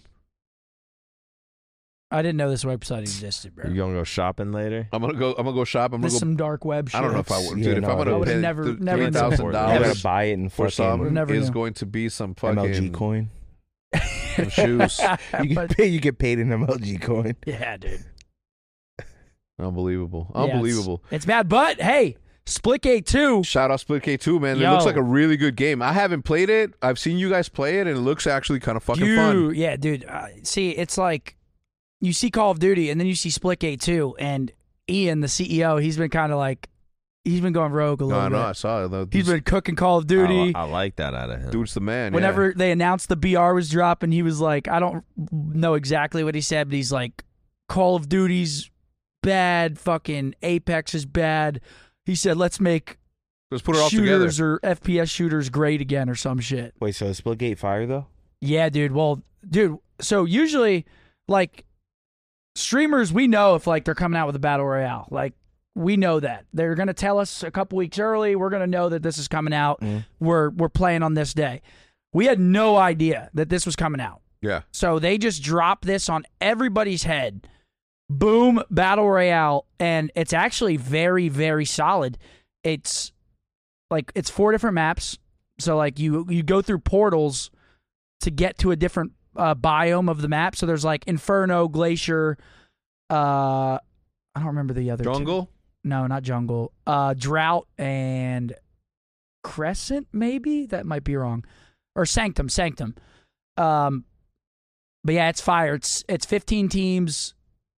I didn't know this website existed, bro. You gonna go shopping later? I'm gonna go shop. I'm gonna There's go. some dark web shit. I don't know if I would, Yeah, dude. If no, I'm I gonna would've pay never $3,000 You gotta buy it and for some, Never is knew. going to be some fucking MLG coin. some shoes. You get paid in MLG coin. Yeah, dude. Unbelievable. Yeah, Unbelievable. It's bad, but hey, Splitgate 2. Shout out Splitgate 2, man. It Yo. looks like a really good game. I haven't played it. I've seen you guys play it, and it looks actually kind of fucking fun. Yeah, dude. See, it's like you see Call of Duty, and then you see Splitgate 2, and Ian, the CEO, he's been kind of like, he's been going rogue a little bit. I saw it. He's been cooking Call of Duty. I like that out of him. Dude's the man. Whenever yeah. they announced the BR was dropping, he was like, I don't know exactly what he said, but he's like, Call of Duty's bad, fucking Apex is bad. He said, let's make Let's put it all together. shooters or FPS shooters great again or some shit. Wait, so is Splitgate fire though? Yeah, dude. Well, dude, so usually, like, streamers, we know if, like, they're coming out with a battle royale. Like, we know that. They're going to tell us a couple weeks early, we're going to know that this is coming out. We're playing on this day. We had no idea that this was coming out. Yeah. So they just dropped this on everybody's head. Boom, battle royale, and it's actually very, very solid. It's like it's 4 different maps. So like you go through portals to get to a different biome of the map. So there's like Inferno, Glacier, I don't remember the other Jungle? two. No, not Jungle. Drought and Crescent, maybe? That might be wrong. Or Sanctum. But yeah, it's fire. It's 15 teams.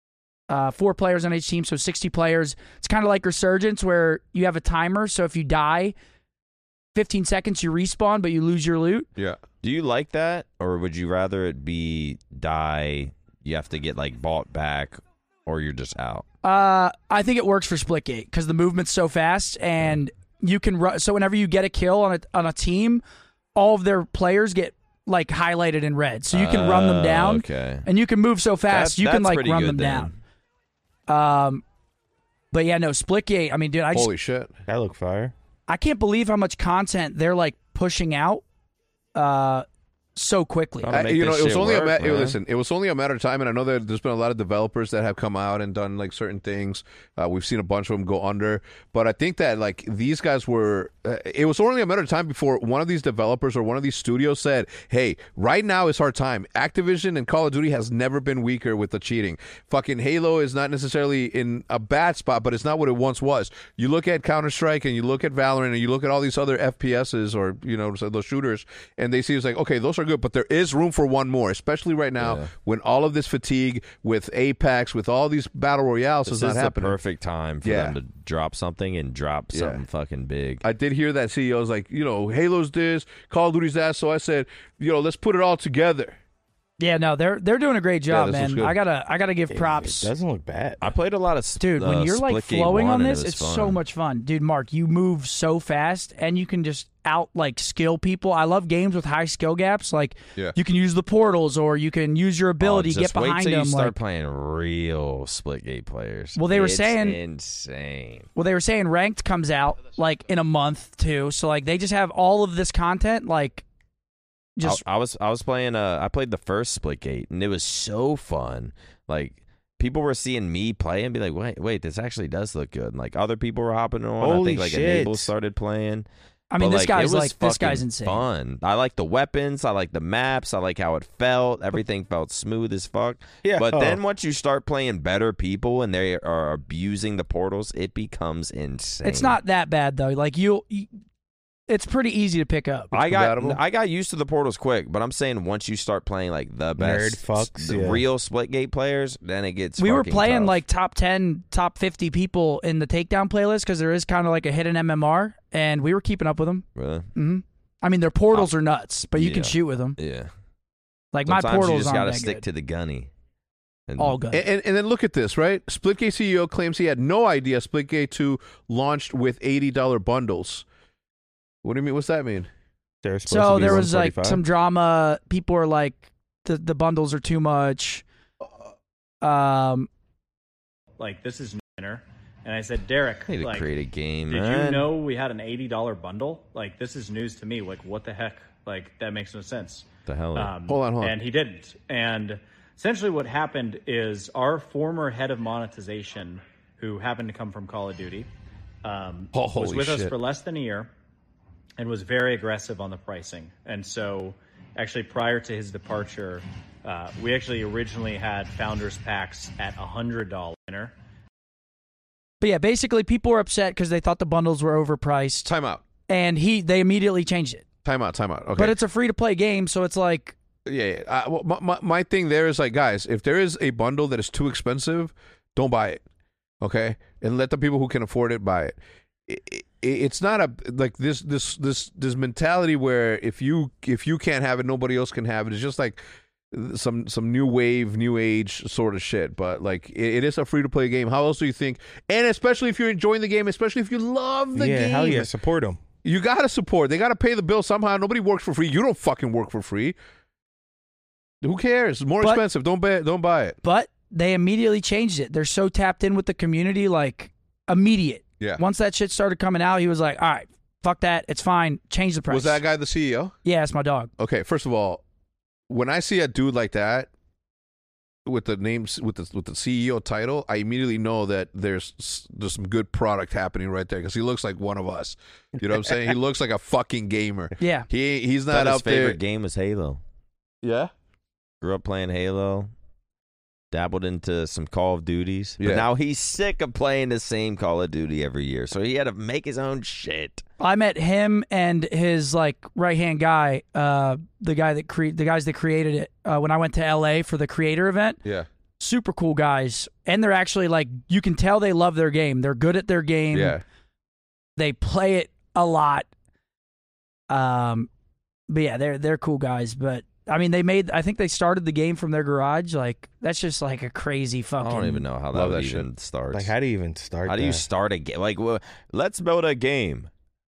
4 players on each team, so 60 players. It's kind of like Resurgence where you have a timer, so if you die, 15 seconds you respawn, but you lose your loot. Yeah. Do you like that, or would you rather it be die, you have to get like bought back, or you're just out? I think it works for Splitgate because the movement's so fast, and you can run. So whenever you get a kill on a team, all of their players get like highlighted in red, so you can run them down. Okay. And you can move so fast, you can that's like pretty run good them then. down. But yeah, no, Splitgate. I mean, dude, Holy shit. That look fire. I can't believe how much content they're like pushing out so quickly. Gotta make It this was shit only work, man. listen. It was only a matter of time, and I know that there's been a lot of developers that have come out and done like certain things. We've seen a bunch of them go under, but I think that like these guys were. It was only a matter of time before one of these developers or one of these studios said, "Hey, right now is our time." Activision and Call of Duty has never been weaker with the cheating. Fucking Halo is not necessarily in a bad spot, but it's not what it once was. You look at Counter-Strike and you look at Valorant and you look at all these other FPSs or those shooters, and they see it's like, okay, those are good, but there is room for one more, especially right now when all of this fatigue with Apex, with all these battle royales is not This is the happening. perfect time for them to drop something and drop something fucking big. I did hear that CEO's like, Halo's this, Call of Duty's that, so I said, let's put it all together. Yeah, no, they're doing a great job, this looks man. good. I gotta give props. It doesn't look bad. I played a lot of Dude, when you're like Splitgate flowing 1 on and it this, was it's fun. so much fun. Dude, Mark, you move so fast and you can just out like skill people. I love games with high skill gaps. Like you can use the portals or you can use your ability, just get behind wait till them. you start like, playing real Splitgate players. Well, they were It's saying- insane. well, they were saying ranked comes out like in a month too. So like they just have all of this content like just I was playing. I played the first Splitgate, and it was so fun. Like people were seeing me play and be like, "Wait, this actually does look good." And like other people were hopping on. I Holy think like shit. Enable started playing. I mean, But, this guy's it was like this guy's fucking insane. Fun. I like the weapons. I like the maps. I like how it felt. Everything felt smooth as fuck. Yeah. But then once you start playing better people and they are abusing the portals, it becomes insane. It's not that bad though. Like it's pretty easy to pick up. I got used to the portals quick, but I'm saying once you start playing like the best Nerd fucks, the real Splitgate players, then it gets. We were fucking playing tough. like top 10, top 50 people in the takedown playlist because there is kind of like a hidden MMR, and we were keeping up with them. Really? Hmm. I mean, their portals are nuts, but you can Yeah. shoot with them. Yeah. Like Sometimes my portals you just aren't gotta that stick good. to the gunny. And All good. And then look at this, right? Splitgate CEO claims he had no idea Splitgate 2 launched with $80 bundles. What do you mean? What's that mean? So there was like some drama. People were like, the bundles are too much. Like, this is winner. And I said, Derek, I need to like, create a game, did man. you know we had an $80 bundle? Like, this is news to me. Like, what the heck? Like, that makes no sense. The hell? Hold on. And he didn't. And essentially what happened is our former head of monetization, who happened to come from Call of Duty, was holy with us shit. for less than a year and was very aggressive on the pricing. And so actually prior to his departure, we actually originally had founders packs at $100 winner. But yeah, basically people were upset because they thought the bundles were overpriced, Time out. and they immediately changed it. Time out. Okay. But it's a free to play game, so it's like Yeah. Well, my thing there is like, guys, if there is a bundle that is too expensive, don't buy it. Okay, and let the people who can afford it buy it. It's not a like this mentality where if you can't have it, nobody else can have it. It's just like some new wave, new age sort of shit. But like it is a free to play game. How else do you think? And especially if you're enjoying the game, especially if you love the game, Yeah, hell yeah, support them. you gotta support. They gotta pay the bill somehow. Nobody works for free. You don't fucking work for free. Who cares? It's more expensive. Don't buy it. But they immediately changed it. They're so tapped in with the community, like immediate. Yeah. Once that shit started coming out, he was like, all right, fuck that. It's fine. Change the price. Was that guy the CEO? Yeah, it's my dog. Okay, first of all, when I see a dude like that with the names with the CEO title, I immediately know that there's some good product happening right there because he looks like one of us. You know what I'm saying? He looks like a fucking gamer. Yeah. He's Thought not his out there. favorite game was Halo. Yeah. Grew up playing Halo. Dabbled into some Call of Duties. But Yeah. now he's sick of playing the same Call of Duty every year. So he had to make his own shit. I met him and his like right hand guy, the guys that created it when I went to LA for the creator event. Yeah. super cool guys, and they're actually like, you can tell they love their game. They're good at their game. Yeah. They play it a lot. But yeah, they're cool guys. But I mean, I think they started the game from their garage. Like, that's just like a crazy fucking. I don't even know how that would even start. Like, how do you even start? How do you start a game? Like, let's build a game.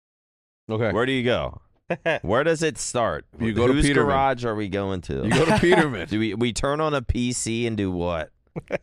Okay. Where do you go? Where does it start? You go to Whose Peterman. garage are we going to? You go to Peterman. Do we turn on a PC and do what?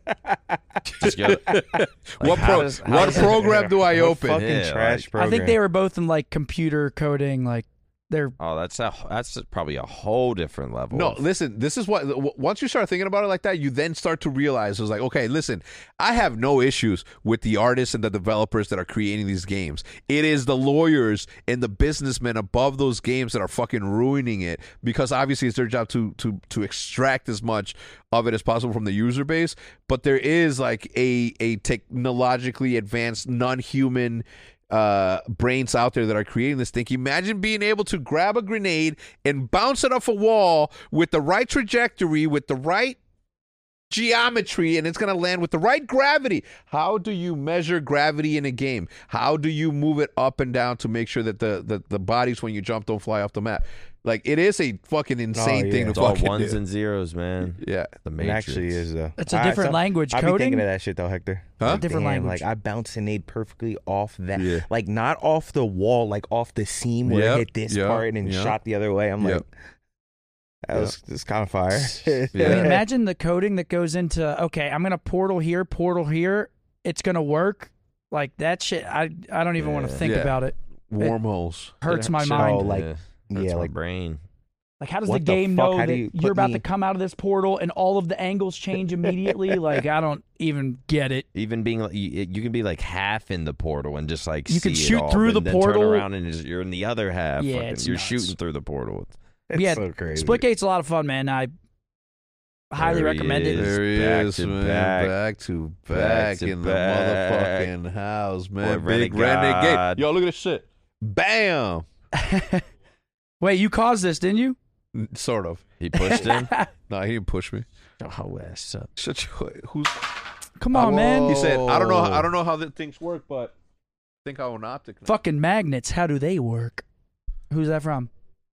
Just go, like, what program do I open? Fucking Yeah, trash like- program. I think they were both in like computer coding. Like, they're. Oh, that's probably a whole different level. No, listen, this is what, once you start thinking about it like that, you then start to realize, it's like, okay, listen, I have no issues with the artists and the developers that are creating these games. It is the lawyers and the businessmen above those games that are fucking ruining it, because obviously it's their job to extract as much of it as possible from the user base. But there is like a technologically advanced, non-human brains out there that are creating this thing. Imagine being able to grab a grenade and bounce it off a wall with the right trajectory, with the right geometry, and it's going to land with the right gravity. How do you measure gravity in a game? How do you move it up and down to make sure that the bodies when you jump don't fly off the map? Like, it is a fucking insane thing to It's all fucking ones do. and zeros, man. Yeah. The It Matrix. actually is, though. It's a different language. I be Coding. thinking of that shit, though, Hector. Huh? Like, Different damn, language. Like, I bounced a nade perfectly off that. Yeah. Like, not off the wall, like off the seam where Yep, it hit this yep, part and yep. shot the other way. I'm Yep. like, that was it's kind of fire. I mean, imagine the coding that goes into, okay, I'm going to portal here. It's going to work. Like, that shit, I don't even want to think Yeah. about it. Wormholes. Hurts my Shit. mind. Oh, like, Hurts yeah, my like brain. Like, how does the What the game fuck? know How do that you you're put about me- to come out of this portal and all of the angles change immediately? Like, I don't even get it. Even being like, you can be like half in the portal and just like You see can it shoot all, through but the then portal. turn around and you're in the other half. Yeah, fucking- it's you're nuts. shooting through the portal. it's Yeah, so crazy. Splitgate's a lot of fun, man. I highly There he recommend it. is. There he Back is, to man. back. Back to Back back to in back. the motherfucking house, man. Boy, Big Renegade. renegade. Yo, look at this shit. Bam. Wait, you caused this, didn't you? Sort of. He pushed him. No, he didn't push me. Oh, ass up. Shut your, who's? Come on, man. He said, I don't know how the things work, but I think I own optic. Fucking magnets, how do they work? Who's that from?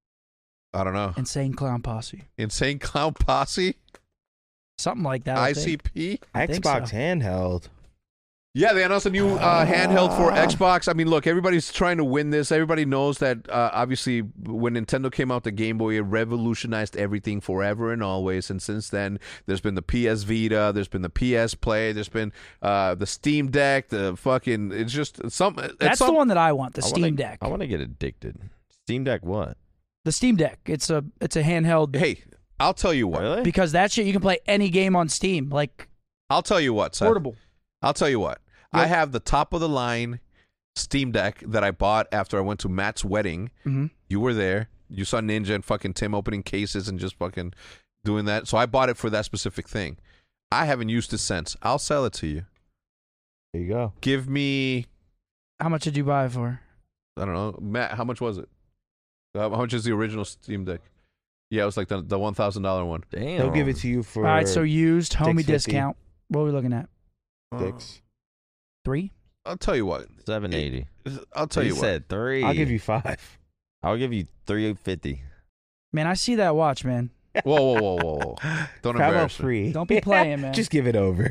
I don't know. Insane Clown Posse. Insane Clown Posse. Something like that. I think. ICP. I think Xbox so. handheld. Yeah, they announced a new handheld for Xbox. I mean, look, everybody's trying to win this. Everybody knows that, obviously, when Nintendo came out the Game Boy, it revolutionized everything forever and always. And since then, there's been the PS Vita, there's been the PS Play, there's been the Steam Deck, the fucking... It's just some... That's the one that I want, the Steam Deck. I want to get addicted. Steam Deck what? The Steam Deck. It's a handheld. Hey, I'll tell you what. Really? Because that shit, you can play any game on Steam. Like, I'll tell you what, Seth. portable. I'll tell you what. I have the top-of-the-line Steam Deck that I bought after I went to Matt's wedding. Mhm. You were there. You saw Ninja and fucking Tim opening cases and just fucking doing that. So I bought it for that specific thing. I haven't used it since. I'll sell it to you. There you go. Give me, How much did you buy it for? I don't know. Matt, how much was it? How much is the original Steam Deck? Yeah, it was like the $1,000 one. Damn. They'll give it to you for All right, so used, homie $6.50. discount. What are we looking at? $6. 3? I'll tell you what. $780. I'll tell He you what. said 3. I'll give you $5. I'll give you $350. Man, I see that watch, man. Whoa. Don't How about embarrass me. free? Don't be playing, man. Just give it over.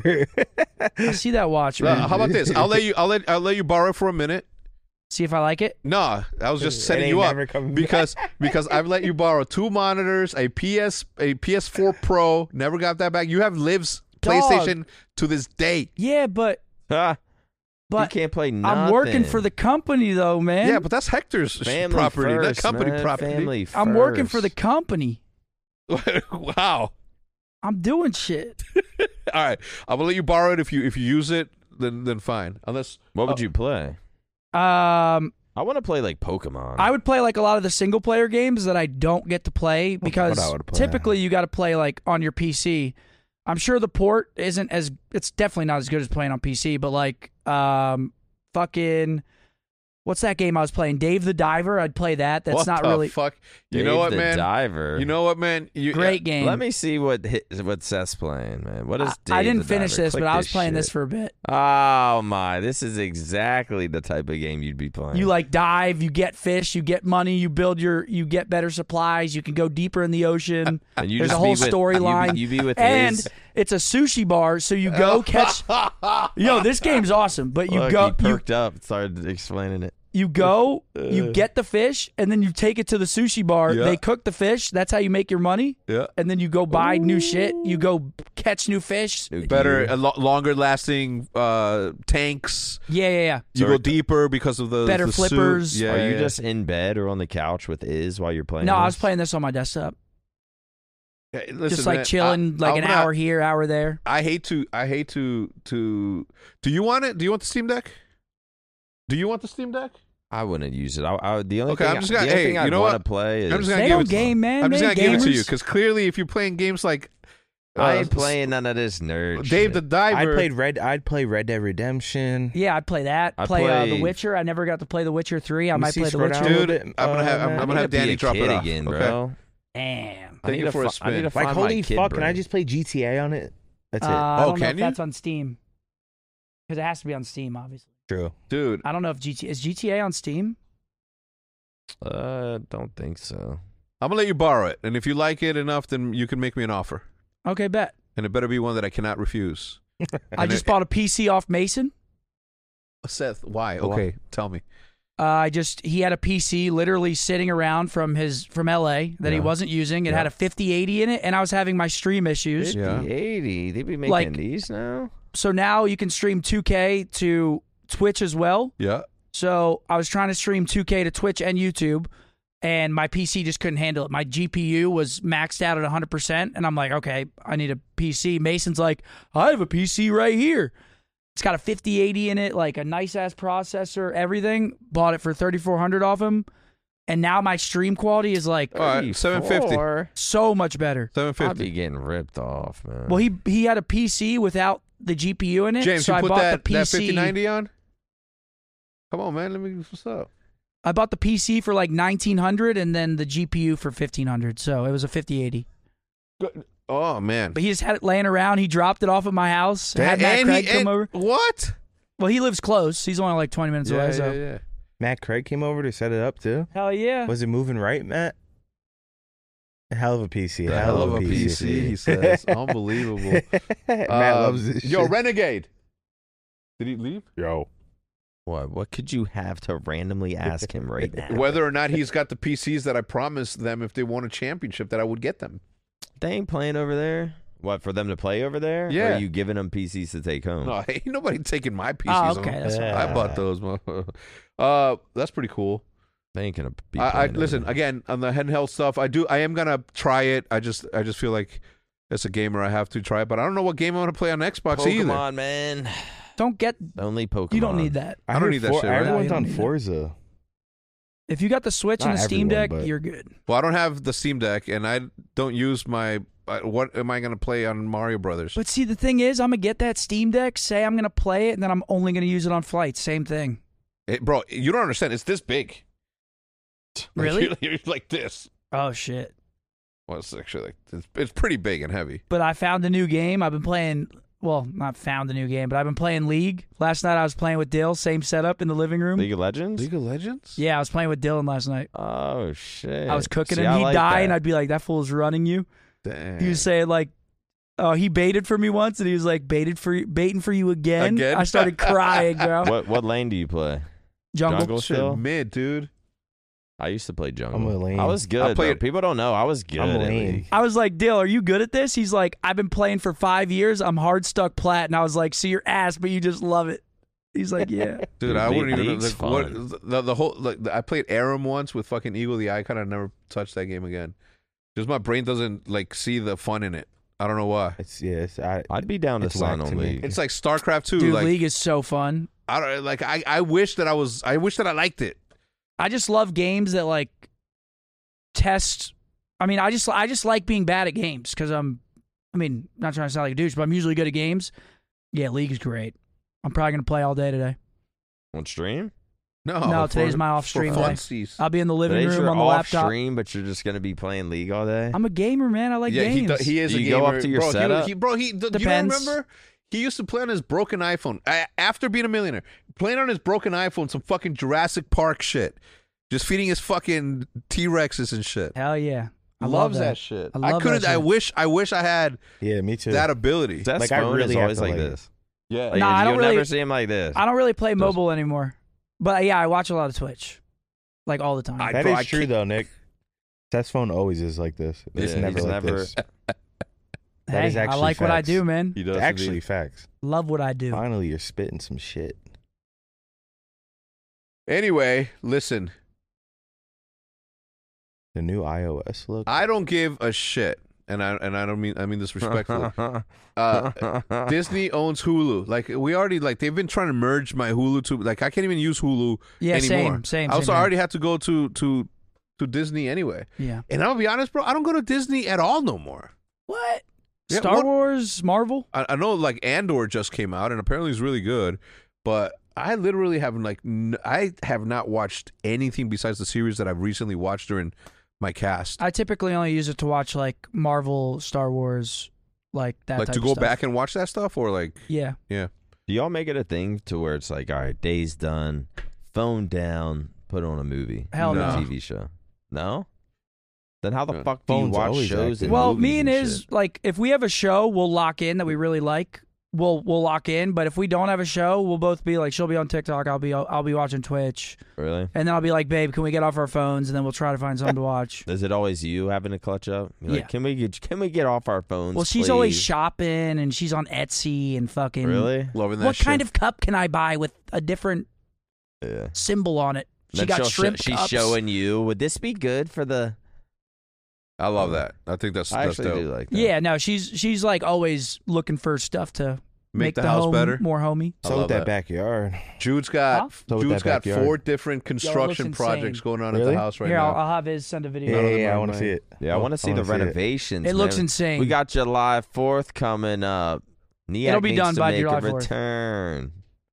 I see that watch, man. How about this? I'll let you borrow it for a minute. See if I like it. No, I was just It setting ain't you up never coming because I've let you borrow 2 monitors, a PS4 Pro. Never got that back. You have Liv's Dog. PlayStation to this day. Yeah, but you but can't play nothing. I'm working for the company though, man. Yeah, but that's Hector's family property, first, not company man. property. Family I'm working for the first. company. Wow. I'm doing shit. All right, I'm gonna let you borrow it if you use it. Then fine. Unless What would you play? I I want to play like Pokemon. would play like a lot of the single player games that I don't get to play because I would play. typically you got to play like on your PC. I'm sure the port isn't as it's definitely not as good as playing on PC, but like fucking What's that game I was playing? Dave the Diver. I'd play that. That's what not the really fuck. You Dave know what, the man? Diver. You know what, man? great game. Let me see what Seth's playing, man. What is Dave I didn't the finish Diver? this, Click but I was this playing this shit. for a bit. Oh my! This is exactly the type of game you'd be playing. You like dive, you get fish, you get money, you get better supplies, you can go deeper in the ocean. And you There's just a whole be with- storyline. You be with and his. it's a sushi bar, so you go catch. Yo, this game's awesome, but you Look, go, he perked up, started explaining it. you get the fish, and then you take it to the sushi bar. Yeah. They cook the fish. That's how you make your money. Yeah. And then you go buy new shit. You go catch new fish. Better, longer lasting tanks. Yeah. You go deeper because of the Better the suit. flippers. Yeah, Are you yeah. just in bed or on the couch with Iz while you're playing? No, I was this? playing this on my desktop. Hey, listen, Just like man, chilling, like I'm an gonna- hour here, hour there. I hate to. Do you want it? Do you want the Steam Deck? Do you want the Steam Deck? I wouldn't use it. The only Okay, thing, I'm just gonna- the only hey, thing you I'd know want what? to play is I'm just gonna They give don't it. game, man. I'm just They're gonna give it to you gamers. because clearly, if you're playing games like, I ain't playing none of this nerd. Dave shit. the Diver. I'd play Red Dead Redemption. Yeah, I'd play that. I play The play- Witcher. I never got to play The Witcher 3. I Let me might see, play The scroll down Witcher. a little Dude, bit. I'm gonna have. man. I'm I gonna need have to be Danny a drop kid it off. again, okay? bro. Damn. Take it for a I spin. need to Like, find holy my kid fuck, can I brain. just play GTA on it? That's it. I don't know can if you? that's on Steam. Because it has to be on Steam, obviously. True. Dude, I don't know if is GTA on Steam? Don't think so. I'm gonna let you borrow it, and if you like it enough, then you can make me an offer, Okay, bet. and it better be one that I cannot refuse. I just bought a PC off Mason. Seth, why? Okay, tell me. He had a PC literally sitting around from LA that he wasn't using. It had a 5080 in it, and I was having my stream issues. 80. They be making Like- these now. So now you can stream 2K to Twitch as well. Yeah. So I was trying to stream 2K to Twitch and YouTube, and my PC just couldn't handle it. My GPU was maxed out at 100%, and I'm like, okay, I need a PC. Mason's like, I have a PC right here. It's got a 5080 in it, like a nice-ass processor, everything. Bought it for $3,400 off him, and now my stream quality is like All right, 750. so much better. I'd 750. be getting ripped off, man. Well, he had a PC without the GPU in it, James, so you I put bought that the that PC. 5090 on. Come on, man. Let me. What's up? I bought the PC for like $1,900 and then the GPU for $1,500. So it was a 5080. Oh man. But he just had it laying around. He dropped it off at my house. Had Matt And Craig come over. What? Well, he lives close. He's only like 20 minutes away. So yeah. Matt Craig came over to set it up too. hell yeah. Was it moving right, Matt? A hell of a PC. A hell of a PC, he says. Unbelievable. Matt loves this Yo, shit. Renegade. Did he leave? Yo. What could you have to randomly ask him right now? Whether or not he's got the PCs that I promised them if they won a championship that I would get them. They ain't playing over there. What, for them to play over there? Yeah. Or are you giving them PCs to take home? No, ain't nobody taking my PCs. Oh, okay. home. That's fine. I bought those. That's pretty cool. They ain't gonna be. I playing over listen there. again on the handheld stuff. I am gonna try it. I just feel like as a gamer I have to try it, but I don't know what game I want to play on Xbox either. Pokemon, man. Don't get. Only Pokemon. You don't need that. I don't need that shit, right? Everyone's No, you don't on need that. Forza. If you got the Switch Not and the Steam everyone, Deck, but- you're good. Well, I don't have the Steam Deck, and I don't use my. What am I gonna play on Mario Brothers? But see, the thing is, I'm going to get that Steam Deck, say I'm going to play it, and then I'm only going to use it on flights. Same thing. Bro, you don't understand. It's this big. Really? Like, you're like this. Oh, shit. Well, it's actually like it's pretty big and heavy. But I found a new game. I've been playing. Well, not found a new game, but I've been playing League. Last night I was playing with Dill, same setup in the living room. League of Legends. League of Legends? Yeah, I was playing with Dylan last night. Oh shit! I was cooking See, him. I He'd like die, that. and I'd be like, that fool's running you. Damn. He was saying, like, oh, he baited for me once, and he was like, baiting for you again. Again? I started crying, bro. What lane do you play? Jungle. Shit, still? mid, dude. I used to play jungle. I'm a lane. I was good. I played- though. People don't know I was good. I'm a at lane. League. I was like, Dill, are you good at this? He's like, I've been playing for 5 years. I'm hard stuck plat. And I was like, so you're ass, but you just love it. He's like, yeah. Dude, Dude, I wouldn't even League's like, what fun. the whole like I played Aram once with fucking Eagle the Eye. Kind of never touched that game again. Just my brain doesn't like see the fun in it. I don't know why. I'd be down to It's sign whack on to me. League. It's like StarCraft 2. Dude, like League is so fun. I don't like. I wish that I wish that I liked it. I just love games that like test. I mean, I just like being bad at games because not trying to sound like a douche, but I'm usually good at games. Yeah, League is great. I'm probably gonna play all day today. On stream? No, today's my off stream day. funsies. I'll be in the living Today's room your on the off laptop. stream, but you're just gonna be playing League all day. I'm a gamer, man. I like games. He is Do a you gamer. go up to your bro, setup? Do you Depends. remember? He used to play on his broken iPhone after being a millionaire. Playing on his broken iPhone, some fucking Jurassic Park shit. Just feeding his fucking T-Rexes and shit. Hell yeah. I Loves love that shit. I love couldn't. that shit. I wish I had Yeah, me too. that ability. Seth's Like, I phone really is have always to like like it. this. Yeah. Like, Nah, I don't you'll really- never see him like this. I don't really play mobile anymore. But yeah, I watch a lot of Twitch. Like all the time. I- That bro, is I true can't- though, Nick. Seth's phone always is like this. It's Yeah, never he's like never- this. That hey, is I actually like what I facts. do, man. He does Actually, indeed. facts. Love what I do. Finally, you're spitting some shit. Anyway, listen. The new iOS look. I don't give a shit, and I don't mean this respectfully. Disney owns Hulu. Like they've been trying to merge my Hulu to like I can't even use Hulu Yeah, anymore. same. I also man. already had to go to Disney anyway. Yeah. And I'll be honest, bro, I don't go to Disney at all no more. What? Yeah, Star what- Wars, Marvel? I know like Andor just came out and apparently it's really good, but I literally haven't I have not watched anything besides the series that I've recently watched during my cast. I typically only use it to watch like Marvel, Star Wars, like that Like type to of go stuff. back and watch that stuff or like Yeah. yeah. Do y'all make it a thing to where it's like, all right, day's done, phone down, put on a movie, Hell no. a TV show? No. Then how the No. fuck do you Phone's watch always shows? active. And Well, movies me and and his shit? like if we have a show, we'll lock in that we really like. We'll lock in, but if we don't have a show, we'll both be like she'll be on TikTok, I'll be watching Twitch, Really? and then I'll be like, babe, can we get off our phones? And then we'll try to find something to watch. Is it always you having to clutch up? You're like, Yeah. can we get off our phones? Well, she's always please? shopping and she's on Etsy and fucking. Really? Loving that What shit. kind of cup can I buy with a different Yeah. symbol on it? She Then got she'll shrimp she's cups. showing you. Would this be good for the? I love that. I think that's I that's actually do dope. like that. Yeah, no, she's like always looking for stuff to Make the the house home better. more homey. I So love with that that. backyard. Jude's got Huh? So with Jude's that got backyard. 4 different construction looks projects insane. going on at Really? the house right Here, now. I'll have his send a video. Yeah, None of yeah, them I are want to mine. see it. Yeah, I want to see the wanna see it. renovations. It looks man. insane. We got July 4th coming up. Niak It'll be needs done to by make July a 4th. return.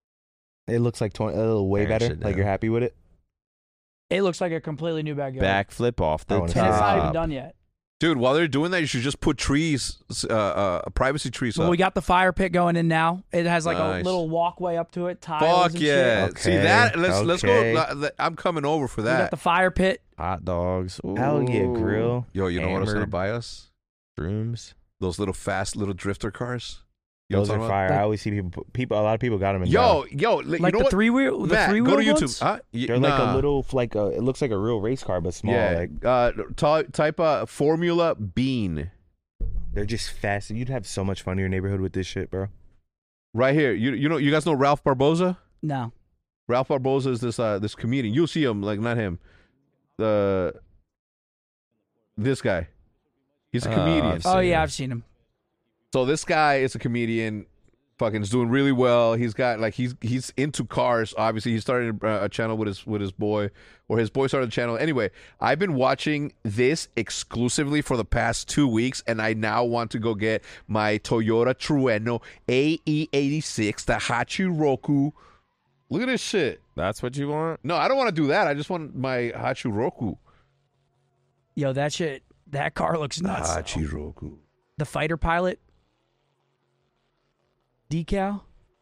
It looks like a little way Tearing better. shit Like down. you're happy with it. It looks like a completely new backyard. Backflip off I the wanna and it's not even top. done yet. Dude, while they're doing that, you should just put trees, privacy trees Well, up. we got the fire pit going in now. It has like Nice. a little walkway up to it. Tiles Fuck and yeah! shit. See Okay, that? Let's okay. go. I'm coming over for We got that. the fire pit. Hot dogs. Hell yeah, Ooh. grill. Yo, you know what I was gonna Hammered. buy us? Shrooms. Those little fast little drifter cars. You know Those what are I'm talking fire. I always see people. A lot of people got them. about? Yo, you Like know the what? three wheel. The Matt, three go wheel to YouTube. ones? Huh? they're like a little, like a. It looks like a real race car, but small. Yeah. Like Type Formula Bean. they're just fast. You'd have so much fun in your neighborhood with this shit, bro. Right here. You guys know Ralph Barboza? No. Ralph Barboza is this comedian. You'll see him, like not him. This guy. He's a comedian. I've Oh seen yeah, it. I've seen him. So this guy is a comedian, fucking is doing really well. He's got like he's into cars. Obviously, he started a channel with his boy, or his boy started a channel. Anyway, I've been watching this exclusively for the past 2 weeks, and I now want to go get my Toyota Trueno AE86, the Hachiroku. Look at this shit. That's what you want? No, I don't want to do that. I just want my Hachiroku. Yo, that car looks nuts. Hachiroku. The fighter pilot decal.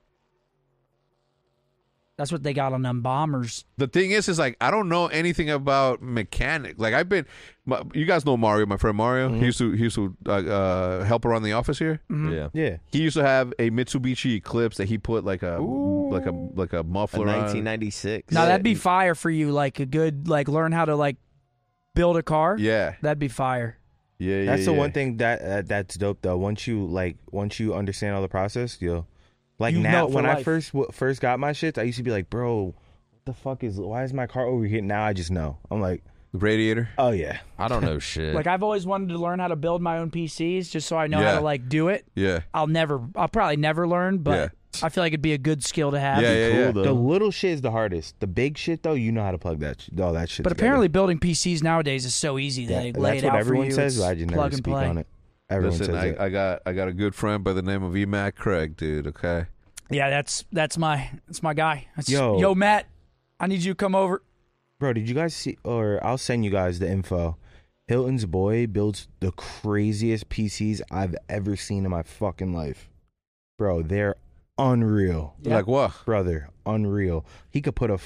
That's what they got on them bombers. The thing is like I don't know anything about mechanic. Like you guys know Mario, my friend Mario. He used to help around the office here. Mm-hmm. Yeah. Yeah. He used to have a Mitsubishi Eclipse that he put like a A muffler on. 1996. Now that'd be fire for you. Like a good learn how to build a car. Yeah, That'd be fire. yeah. That's the yeah. one thing that's dope though. Once you understand all the process, you'll like You now know for when I life. first got my shit, I used to be like, bro, what the fuck why is my car overheating? Now I just know. I'm like, The radiator. oh yeah. I don't know shit. Like I've always wanted to learn how to build my own PCs just so I know Yeah. how to do it. Yeah, I'll probably never learn, but Yeah. I feel like it'd be a good skill to have. yeah, yeah, yeah. The little shit is the hardest. The big shit though, you know how to plug all that shit. But together. apparently building PCs nowadays is so easy. They lay that's it what out everyone for you. says. It's But I just plug never and speak play. on it. Everyone Listen, says it. I got a good friend by the name of E. Mac Craig, dude. Okay. Yeah, that's my guy. That's, Yo. Matt. I need you to come over. Bro, did you guys see, or I'll send you guys the info. Hilton's boy builds the craziest PCs I've ever seen in my fucking life. Bro, they're unreal. Yeah. Like what? Brother, unreal. He could put a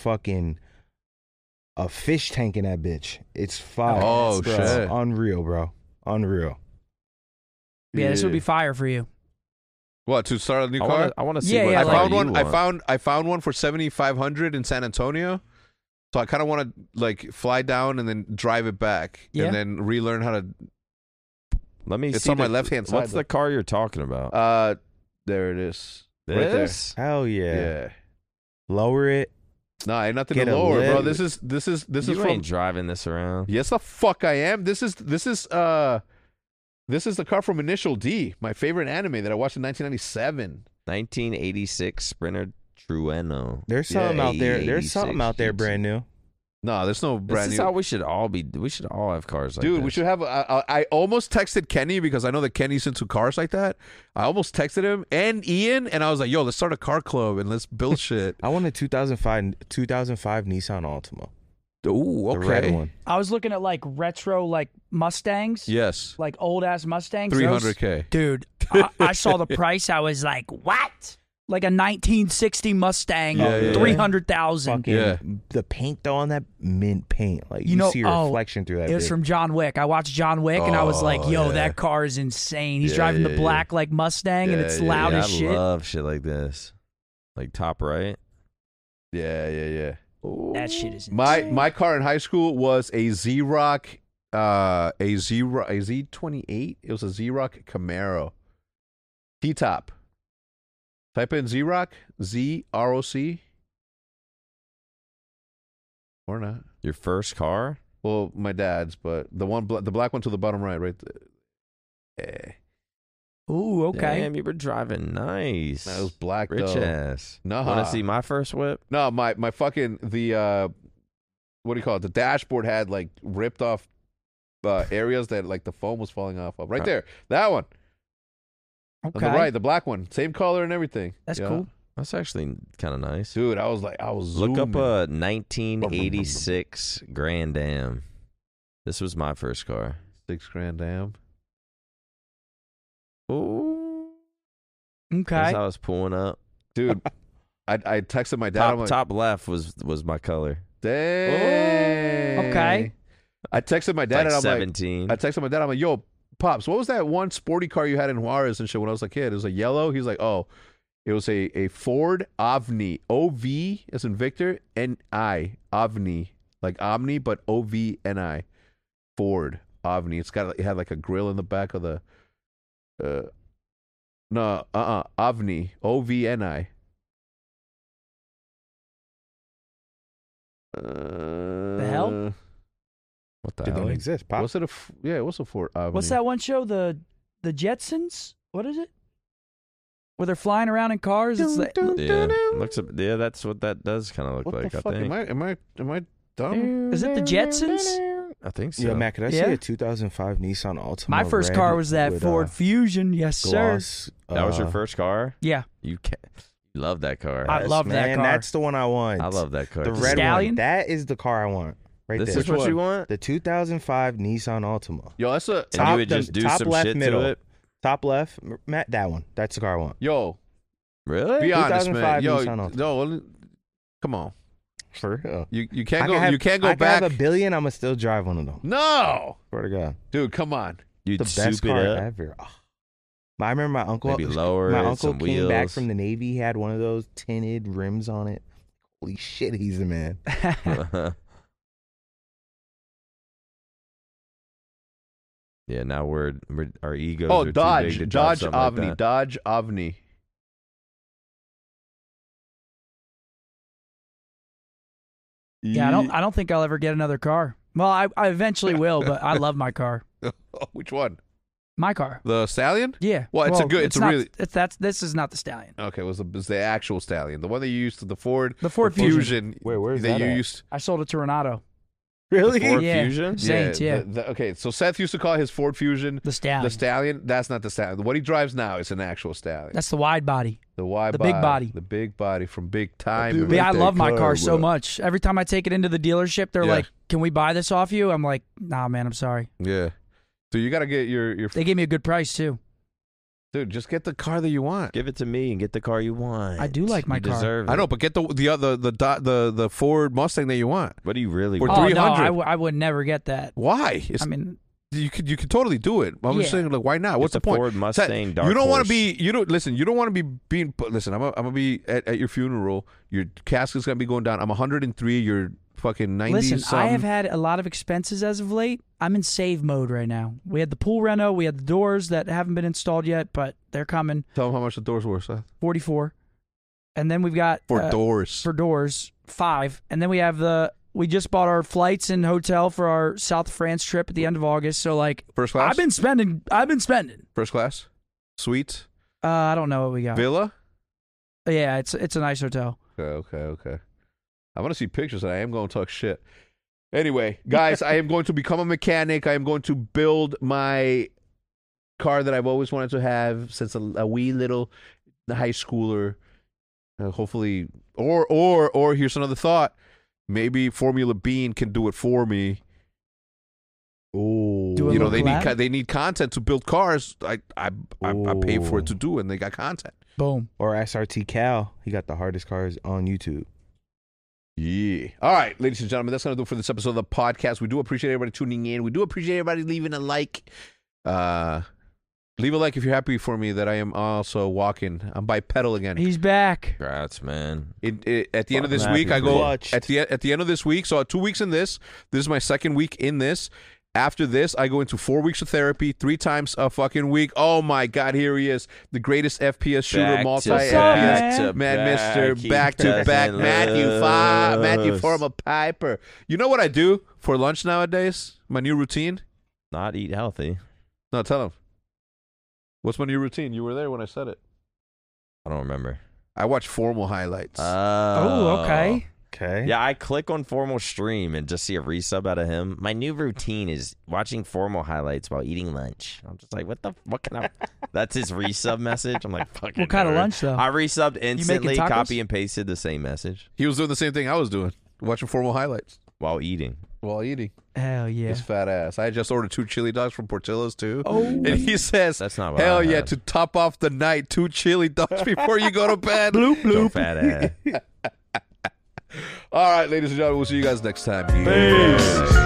fish tank in that bitch. It's fire. Oh, bro. shit. Unreal, bro. Unreal. Yeah, this would be fire for you. What, to start a new car? I want to see. Yeah, what yeah, I car found you one. want. I found one for $7,500 in San Antonio. So I kind of want to like fly down and then drive it back, Yeah. and then relearn how to. Let me It's see on my left-hand side, What's though. the car you're talking about? There it is. This? Hell Right yeah. there. Yeah. Lower it. No, ain't nothing Get to a lower, bro. lid. This is You from. ain't driving this around. Yes, the fuck I am. This is the car from Initial D, my favorite anime that I watched in 1997. 1986 Sprinter Trueno. There's something out there. There's 86 something out there GT. brand new. No, there's no brand This is new. how we should all be. We should all have cars like Dude, this. we should have. I almost texted Kenny because I know that Kenny's into cars like that. I almost texted him and Ian, and I was like, "Yo, let's start a car club and let's build shit." I want a 2005 Nissan Altima. Ooh, The red okay. one. I was looking at like retro like Mustangs. Yes, Like old ass Mustangs. Those- 300K. Dude, I saw the price. I was like, what? Like a 1960 Mustang, Yeah, yeah, yeah. 300,000. Fucking Yeah. the paint though on that mint paint. Like You you, know- see your oh, reflection through that. It was bitch. from John Wick. I watched John Wick and I was like, Oh, yo, yeah. that car is insane. He's Yeah, driving yeah, the yeah. black like Mustang and Yeah, it's yeah, loud Yeah, as I shit. love shit like this. Like top right. Yeah. That shit is My car in high school was a Z-Rock, a Z28. It was a Z-Rock Camaro. T-top. Type in Z-Rock, Z-R-O-C. Or not. Your first car? Well, my dad's, but the black one to the bottom right there. Ooh, okay. Damn, you were driving nice. That was black Rich though. ass. Nah. Want to see my first whip? No, my fucking what do you call it? The dashboard had like ripped off areas that like the foam was falling off of. Right there, that one. Okay. On the right, the black one, same color and everything. That's Yeah. cool. That's actually kind of nice. Dude. I was Look up zooming. a 1986 Grand Am. This was my first car. $6,000 damn. Ooh. Okay. As I was pulling up. Dude. I texted my dad. I'm like, Top left was my color. dang. Okay. I texted my Like dad and I'm 17. like, yo, Pops, what was that one sporty car you had in Juarez and shit when I was a kid? It was a yellow. He's like, oh, it was a Ford Ovni. O-V as in Victor, N-I. Ovni. Like Omni, but O-V-N-I. Ford Ovni. It had like a grill in the back of the Ovni. O-V-N-I. The hell? What the Did hell? that exist? Pop? What's it what's a Ford Ovni? What's that one show? The Jetsons? What is it? Where they're flying around in cars? It's like, Yeah, that's what that does kind of look What like. the I fuck? think. Am I dumb? is it the Jetsons? I think so. Yeah, Matt, could I Yeah. see a 2005 Nissan Altima? My first red car was that with, Ford Fusion. Yes, sir. gloss, That was your first car. Yeah. You love that car. I love that man, car. That's the one I want. I love that car. the The red Stallion? one. That is the car I want. Right This there. is what you want. The 2005 Nissan Altima. Yo, that's a And you would just do top some left shit middle. to it. Top left, Matt. That one. That's the car I want. yo. Really? Be honest, man. 2005 Yo, Nissan Altima. no, come on. For real. You can't I go. could have- You can't go I could back. have $1 billion. I'ma still drive one of them. No, Swear to God. dude, come on. You'd The best soup car it up. ever. Oh. I remember my uncle. Maybe lower My it, uncle some came back wheels. from the Navy. He had one of those tinted rims on it. Holy shit, he's a man. Yeah, now our egos Oh, are too big to drive Dodge something like Ovni, that. Dodge Ovni. Yeah, I don't think I'll ever get another car. Well, I eventually will, but I love my car. Which one? My car. The Stallion? Yeah. Well, it's a not, really- this is not the Stallion. Okay, it was the actual Stallion, the one that you used to the Ford. The Ford Fusion. Fusion. Wait, where's that that you at? used? I sold it to Renato. Really? Ford Yeah. Fusion? Saints, yeah. Okay, so Seth used to call his Ford Fusion The Stallion. The Stallion. That's not the Stallion. What he drives now is an actual Stallion. That's the wide body. The wide the big body. The big body from Big Time. Yeah, I love my car so much. Every time I take it into the dealership, they're like, "Can we buy this off you?" I'm like, "Nah, man, I'm sorry." Yeah. So you got to get your. They gave me a good price too. Dude, just get the car that you want. Give it to me and get the car you want. I do like my you car. Deserve it. I know, but get the Ford Mustang that you want. What do you really Or want? Oh 300. no, I would never get that. Why? I mean, you could totally do it. I'm just Yeah. saying, like, why not? What's Get the point? Ford Mustang Dark you don't want Horse. to be. You don't listen. You don't want to be being. Listen, I'm gonna be at your funeral. Your casket's gonna be going down. I'm 103. You're fucking 90. listen, something. I have had a lot of expenses as of late. I'm in save mode right now. We had the pool reno, we had the doors that haven't been installed yet, but they're coming. Tell them how much the doors were, Seth. 44, and then we've got For doors. For doors, 5, and then we have we just bought our flights and hotel for our South France trip at the end of August. So like, First class. I've been spending. First class. Suite. I don't know what we got. Villa. Yeah, it's a nice hotel. Okay. I want to see pictures, and I am going to talk shit. Anyway, guys, I am going to become a mechanic. I am going to build my car that I've always wanted to have since a wee little high schooler. Hopefully, or here's another thought. Maybe Formula Bean can do it for me. Oh, Do a You know, little they need content to build cars. I pay for it Ooh. to do, and they got content. Boom. Or SRT Cal. He got the hardest cars on YouTube. Yeah. All right, ladies and gentlemen, that's going to do it for this episode of the podcast. We do appreciate everybody tuning in. We do appreciate everybody leaving a like. Leave a like if you're happy for me that I am also walking. I'm bipedal again. He's back. Congrats, man. At the end of this Fucking week, I happy go for you. at the end of this week. So 2 weeks in this. This is my second week in this. After this, I go into 4 weeks of therapy, 3 times a fucking week. Oh my God, here he is, the greatest FPS shooter, back, Mister back to back, Matthew Former Piper. You know what I do for lunch nowadays? My new routine? Not eat healthy. No, tell him. What's my new routine? You were there when I said it. I don't remember. I watch formal highlights. Oh, okay. Okay. Yeah, I click on Formal stream and just see a resub out of him. My new routine is watching Formal highlights while eating lunch. I'm just like, what kind of... That's his resub message? I'm like, fucking What kind of nerd. lunch, though? I resubbed instantly, tacos? copy and pasted the same message He was doing the same thing I was doing, watching formal highlights while eating. while eating. Hell yeah. His fat ass. I just ordered 2 chili dogs from Portillo's too. Oh. And he says, That's not what hell I yeah, had. to top off the night, 2 chili dogs before you go to bed. Bloop, So bloop. fat ass. All right, ladies and gentlemen, we'll see you guys next time. Peace.